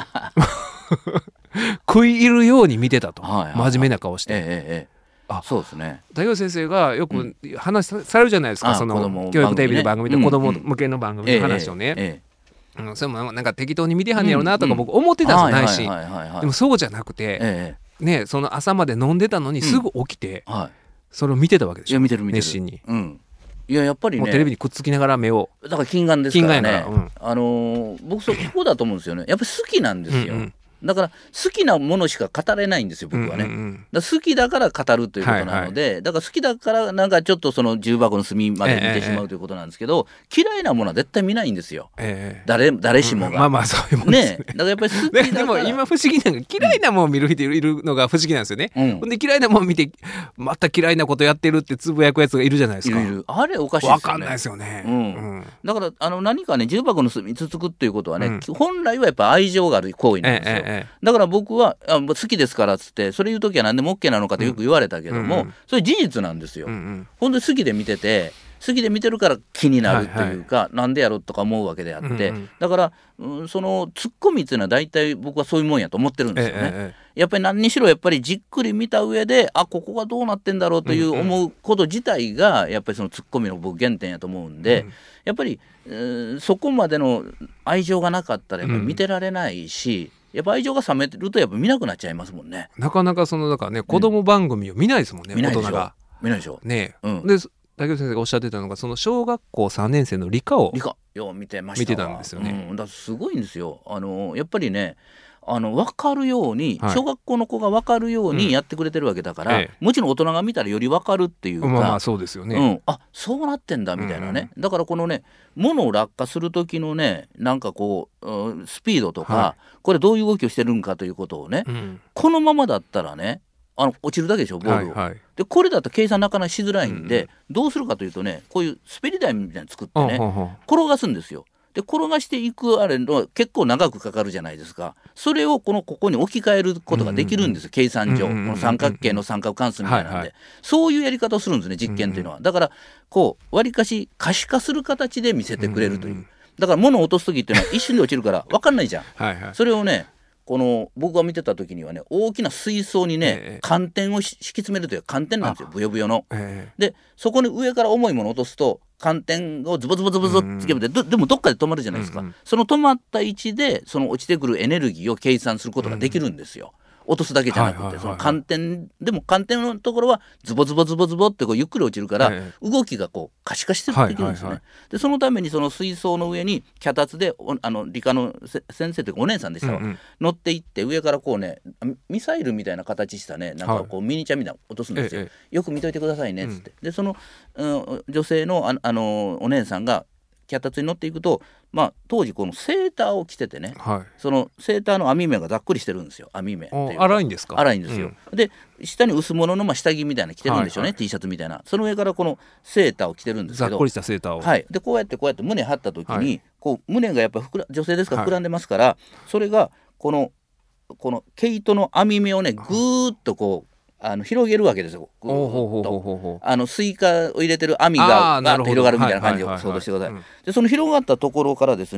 食い入るように見てたと、はいはいはい、真面目な顔して、ええええ、あそうですね、竹内先生がよく話されるじゃないですか、うん、その教育テレビの番組と子供向けの番組の話をね、うんうんええうん、それもなんか適当に見てはんねやろなとか僕思ってたんですよ、内心。でもそうじゃなくて、ええね、その朝まで飲んでたのにすぐ起きて、うんはいそれを見てたわけでしょ。いや見てる見てる熱心に、うん、 いややっぱりねもうテレビにくっつきながら目をだから近眼ですからね、うん、あのー、僕そこだと思うんですよね。やっぱり好きなんですよ、うんうんだから好きなものしか語れないんですよ僕はね、うんうんうん、だ好きだから語るということなので、はいはい、だから好きだからなんかちょっとその重箱の隅まで見てしまうということなんですけど、ええ、嫌いなものは絶対見ないんですよ、ええ、誰, 誰しもが、うん、 まあまあそういうもんですね。 ねだからやっぱり好きだからでも今不思議なのが嫌いなものを見る人いるのが不思議なんですよね、うん、で嫌いなものを見てまた嫌いなことやってるってつぶやくやつがいるじゃないですか。 いるいるあれおかしいですよね。 分かんないですよね、うんうん、だからあの何かね重箱の隅つつくっていうことはね、うん、本来はやっぱ愛情がある行為なんですよ、ええええ、だから僕僕はあ好きですからっつってそれ言うときは何でも OK なのかってよく言われたけども、うん、それ事実なんですよ、うんうん、ほんで好きで見てて好きで見てるから気になるというか、はいはい、なんでやろうとか思うわけであって、うんうん、だから、うん、そのツッコミっていうのは大体僕はそういうもんやと思ってるんですよね、えええ、やっぱり何にしろやっぱりじっくり見た上であここがどうなってんだろうという思うこと自体がやっぱりそのツッコミの僕原点やと思うんで、うん、やっぱり、えー、そこまでの愛情がなかったらやっぱり見てられないし、うんやっぱ愛情が冷めてるとやっぱ見なくなっちゃいますもんね。 なかなかそのだからね子供番組を見ないですもんね、うん、大人が見ないでしょねえ、うん、で竹内先生がおっしゃってたのがその小学校さんねん生の理科を理科よう見てました見てたんですよね、 うん、だからすごいんですよ。あのやっぱりねあの分かるように、はい、小学校の子が分かるようにやってくれてるわけだから、うんええ、もちろん大人が見たらより分かるっていうか、 まあまあそうですよね、 うん、あそうなってんだみたいなね、うん、だからこのね物を落下する時のねなんかこう、うん、スピードとか、はい、これどういう動きをしてるんかということをね、うん、このままだったらねあの落ちるだけでしょボールを、はいはい、でこれだと計算なかなかしづらいんで、うん、どうするかというとねこういう滑り台みたいなの作ってね、うん、転がすんですよ。で転がしていくあれの結構長くかかるじゃないですか。それをこのここに置き換えることができるんですよ、うん、計算上、うん、この三角形の三角関数みたいなんで、はいはい、そういうやり方をするんですね実験というのは。だからこうわりかし可視化する形で見せてくれるという、だから物を落とす時っていうのは一瞬で落ちるから分かんないじゃんはい、はい、それをねこの僕が見てた時にはね大きな水槽にね、えー、寒天を敷き詰めるという寒天なんですよブヨブヨの、えー、でそこに上から重いものを落とすと寒天をズボズボズボズボつけて、でもどっかで止まるじゃないですか、うんうん、その止まった位置でその落ちてくるエネルギーを計算することができるんですよ、うん、落とすだけじゃなくて、はいはいはいはい、その寒天でも寒天のところはズボズボズボズボってこうゆっくり落ちるから、はい、動きがこう可視化してできるんですよね、はいはいはい、でそのためにその水槽の上に脚立であの理科の先生というかお姉さんでしたわ、うんうん、乗っていって上からこうねミサイルみたいな形したねなんかこうミニチュアみたいな落とすんですよ、はい、よく見といてくださいねっつって、うん、でその、うん、女性の あ, あのお姉さんが脚立に乗っていくと、まあ、当時このセーターを着ててね、はい、そのセーターの網目がざっくりしてるんですよ。網目っていうか粗いんですか。 粗いんですよ、うん、で下に薄物のまあ下着みたいなの着てるんでしょうね、はいはい、T シャツみたいな。その上からこのセーターを着てるんですけどざっくりしたセーターを、 はい、でこうやってこうやって胸張った時に、はい、こう胸がやっぱ膨ら女性ですから膨らんでますから、はい、それがこのこの毛糸の網目をねぐーっとこうあの広げるわけですよ。ぐーっとあのスイカを入れてる網がガーッと広がるみたいな感じを想像してください。でその広がったところからですね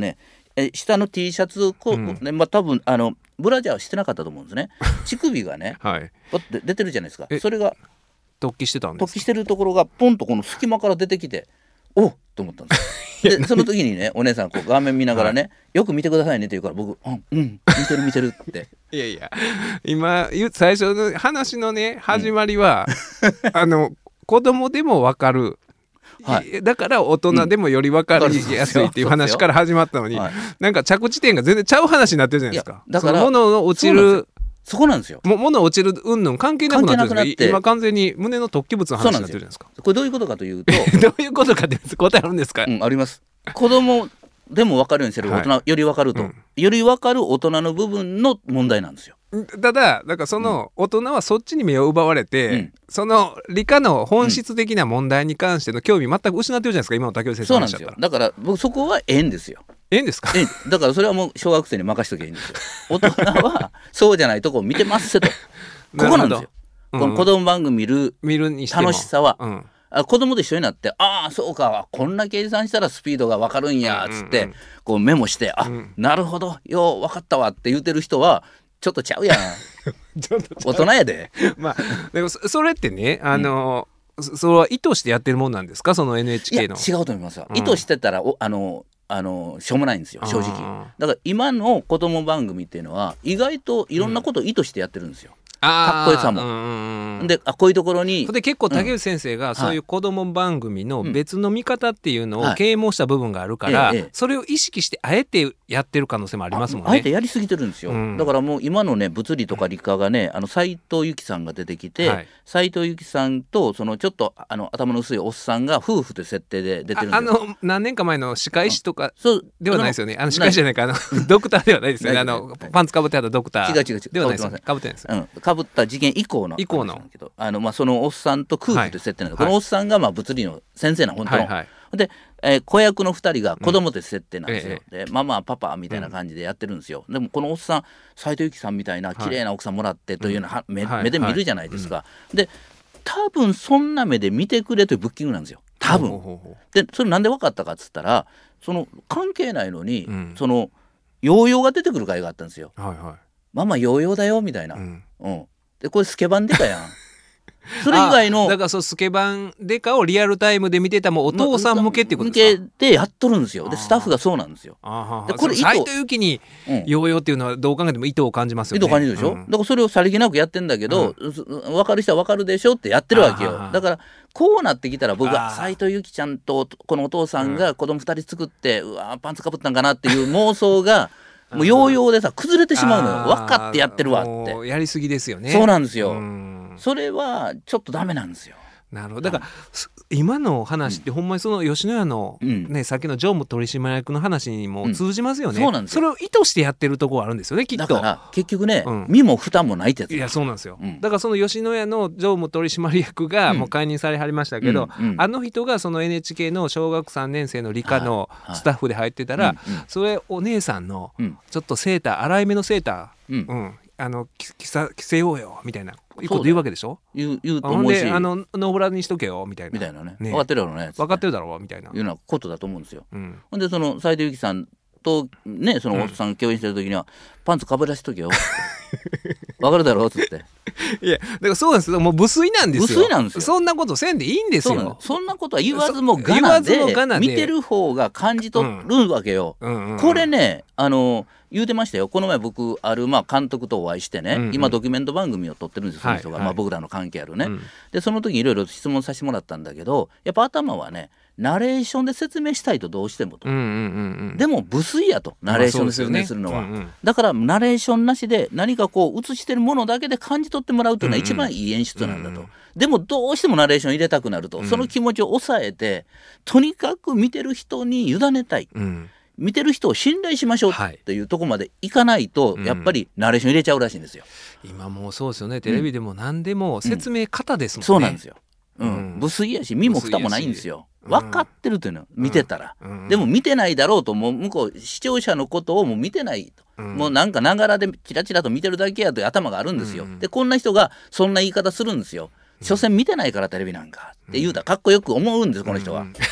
え下の T シャツこう、うんねまあ、多分あのブラジャーしてなかったと思うんですね。乳首がね、はい、ポッて出てるじゃないですか。それが突起してたんですか。 突起してるところがポンとこの隙間から出てきて、おっと思ったんですよ。でその時にねお姉さんこう画面見ながらね、はい、よく見てくださいねって言うから僕うん、うん、見てる見てるっていやいや今最初の話のね始まりは、うん、あの子供でも分かる、はい、だから大人でもより分かりやすいっていう話から始まったのに、はい、なんか着地点が全然ちゃう話になってるじゃないですか。だから物の落ちるそこなんですよ。 も物落ちる云々関係なくなってるんですけど今完全に胸の突起物の話になってるじゃないですか。 これどういうことかというとどういうことかって答えあるんですか。 うん、あります。子供でも分かるようにする大人、はい、より分かると、うん、より分かる大人の部分の問題なんですよ。 ただだからその大人はそっちに目を奪われて、うん、その理科の本質的な問題に関しての興味全く失ってるじゃないですか今の竹内先生の話だったら。 そうなんですよ。だから僕そこはええんですよ。 ええんですか。 ええだからそれはもう小学生に任しときゃいいんですよ。大人はそうじゃないとこを見てますせとここなんですよ、うん、この子供番組見る楽しさは、うん、あ子供と一緒になってああそうかこんな計算したらスピードが分かるんやっつって、うんうんうん、こうメモしてあ、うん、なるほどよう分かったわって言ってる人はちょっとちゃうやんちょっと大人やでまあでも そ, それってねあの、うん、そ, それは意図してやってるもんなんですかその エヌエイチケー の。 いや違うと思いますよ、うん、意図してたらおあのあのしょうもないんですよ正直。だから今の子供番組っていうのは意外といろんなことを意図してやってるんですよ、うんかっこよさも、うんうん、であこういうところにで結構竹内先生がそういう子ども番組の別の見方っていうのを啓蒙した部分があるから、はい、それを意識してあえてやってる可能性もありますもんね。 あ, あえてやりすぎてるんですよ、うん、だからもう今のね物理とか理科がねあの斉藤由貴さんが出てきて、はい、斉藤由貴さんとそのちょっとあの頭の薄いおっさんが夫婦という設定で出てるんですよ。 あ, あの何年か前の歯科医師とかではないですよね。あの歯科医師じゃないかあのドクターではないですよね。あのパンツかぶってあったドクター違う違う違うではないですよね。かぶってないですよ、 うんかぶった事件以降の以降のあの、まあ、そのおっさんと夫婦という設定なんで、はい、このおっさんがまあ物理の先生な本当の、はいはい、で、えー、子役のふたりが子供という設定なんですよ、うん、でママパパみたいな感じでやってるんですよ、うん、でもこのおっさん斉藤由貴さんみたいな綺麗な奥さんもらってというような、はい、目, 目で見るじゃないですか、はいはい、で多分そんな目で見てくれというブッキングなんですよ多分、うん、でそれなんで分かったかっつったらその関係ないのに、うん、そのヨーヨーが出てくる回があったんですよ、はいはい、ママヨーヨーだよみたいな、うんうん、でこれスケバンデカやんそれ以外のだからそうスケバンデカをリアルタイムで見てたもお父さん向けっていうことですか。 向けでやっとるんですよ。でスタッフがそうなんですよ。 あでこれ斉藤由貴にヨーヨーっていうのはどう考えても意図を感じますよね。 意図を感じるでしょ、うん、だからそれをさりげなくやってんだけど、うん、分かる人は分かるでしょってやってるわけよ。だからこうなってきたら僕は斉藤由貴ちゃんとこのお父さんが子供ふたり作って、うん、うわパンツかぶったんかなっていう妄想がもうヨーヨーでさ崩れてしまうのよ。分かってやってるわってやりすぎですよね。 そうなんですよ、うんそれはちょっとダメなんですよ。 なるほど。だから今の話ってほんまにその吉野家の、ねうん、さっきの常務取締役の話にも通じますよね、うん、そうなんですよ。それを意図してやってるところあるんですよねきっと。 だから結局ね、うん、身も蓋もないってやつ。 いやそうなんですよ、うん、だからその吉野家の常務取締役がもう解任されはりましたけど、うんうん、あの人がその エヌエイチケー の小学さんねん生の理科のスタッフで入ってたら、はいはい、それお姉さんのちょっとセーター粗いめのセーター、うんうんあの着さ着せようよみたいなこと言うわけでしょ。 言う、言うと思うし、 あのノーブラにしとけよみたいなみたいなね、ね分かってるだろうね分かってるだろうみたいないうようなことだと思うんですよ、うん、ほんでその斉藤由貴さんとねそのおっさん共演してる時には、うん、パンツかぶらしとけよ分かるだろうっつっていやだからそうなんですよ。もう無粋なんですよ。 無粋なんですよ。 そんなことせんでいいんですよ。 そ, そんなことは言わずもがな で, で見てる方が感じ取るわけよ、うんうんうんうん、これねあの言うてましたよ。この前僕あるまあ監督とお会いしてね、うんうん、今ドキュメント番組を撮ってるんですその人が、はいはいまあ、僕らの関係あるね、うん、でその時いろいろ質問させてもらったんだけどやっぱ頭はねナレーションで説明したいとどうしてもと、うんうんうんうん、でも無粋やとナレーションで説明するのは、まあねうんうん、だからナレーションなしで何かこう映してるものだけで感じ取ってもらうというのは一番いい演出なんだと、うんうん、でもどうしてもナレーション入れたくなると、うん、その気持ちを抑えてとにかく見てる人に委ねたい、うん見てる人を信頼しましょうっていうところまでいかないと、はい、やっぱりナレーション入れちゃうらしいんですよ、 うん、今もうそうですよね。テレビでも何でも説明方ですもんね、 うん、そうなんですよ、うんうん、無粋やし身も蓋もないんですよ。分かってるというのは見てたら、うんうん、でも見てないだろうともう向こう視聴者のことをもう見てないと、うん、もうなんかながらでチラチラと見てるだけやという頭があるんですよ、うん、でこんな人がそんな言い方するんですよ。所詮見てないからテレビなんかって言うたらかっこよく思うんですこの人は、うん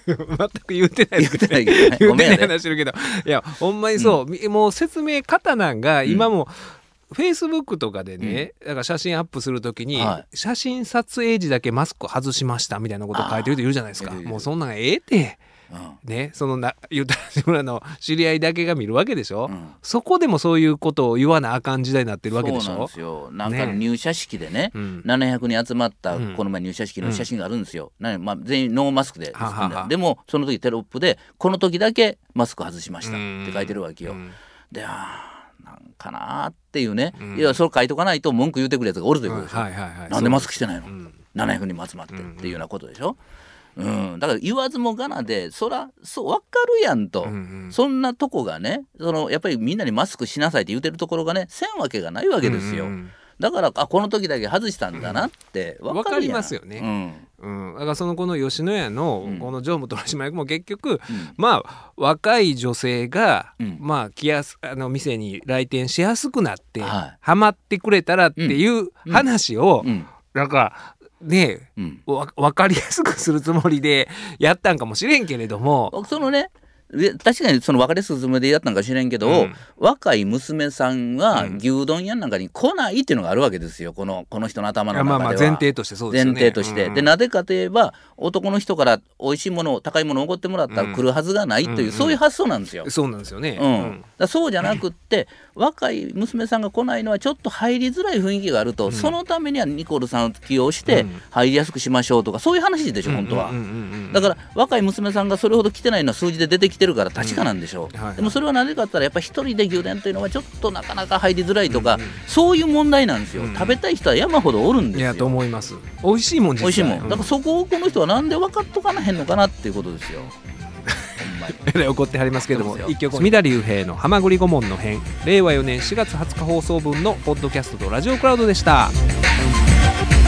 全く言うてないですけど、ね、 言うてないけどね、 言うてない話してるけど、いやほんまにそう、うん、もう説明方なんが今も、フェイスブックとかでね、うん、だから写真アップするときに、はい、写真撮影時だけマスク外しましたみたいなこと書いてる人いるじゃないですか。もうそんなんええってうん、ね、そのな言うたら自分らの知り合いだけが見るわけでしょ、うん、そこでもそういうことを言わなあかん時代になってるわけでしょ。 そうなんですよ。なんか入社式でね、ねななひゃくにん集まったこの前入社式の写真があるんですよ、うんまあ、全員ノーマスクで、はははでもその時テロップでこの時だけマスク外しましたって書いてるわけよ、うん、であなんかなっていうね、うん、いやそれ書いとかないと文句言うてくるやつがおるということでしょ、うんはいはいはい、なんでマスクしてないの、うん、ななひゃくにんも集まってっていうようなことでしょ、うん、だから言わずもがなでそらそう分かるやんと、うんうん、そんなとこがねそのやっぱりみんなにマスクしなさいって言うてるところがねせんわけがないわけですよ、うんうん、だからあこの時だけ外したんだなって分かるやん、うん、分かりますよね、 うんうん、だからそのこの吉野家のこの常務取締役も結局、うん、まあ若い女性が、うん、まあ来やすあの店に来店しやすくなって、はい、ハマってくれたらっていう話を、うんうん、なんかねえ、うん、分かりやすくするつもりでやったんかもしれんけれども、 そのね確かにその分かりやすくするつもりでやったんか知れんけど、うん、若い娘さんが牛丼屋なんかに来ないっていうのがあるわけですよ、この、この人の頭の中では。 まあまあ前提としてそうですよね。 前提として、うんうん、でなぜかといえば男の人から美味しいものを高いものをおごってもらったら来るはずがないという、うん、そういう発想なんですよ、 うんうん、そうなんですよね、 うん、だそうじゃなくって若い娘さんが来ないのはちょっと入りづらい雰囲気があると、うん、そのためにはニコルさんを起用して入りやすくしましょうとかそういう話でしょ本当は、うんうんうんうん、だから若い娘さんがそれほど来てないのは数字で出てきてるから確かなんでしょう、うんはいはい、でもそれはなぜかって言ったらやっぱり一人で牛丼というのはちょっとなかなか入りづらいとか、うんうん、そういう問題なんですよ、うんうん、食べたい人は山ほどおるんですよ。 いやと思います。美味しいもん実際美味しいもんだからそこをこの人はなんで分かっとかなへんのかなっていうことですよ怒ってはりますけども、一曲三田龍平のはまぐり顧問の編、れいわよねんしがつはつか放送分のポッドキャストとラジオクラウドでした。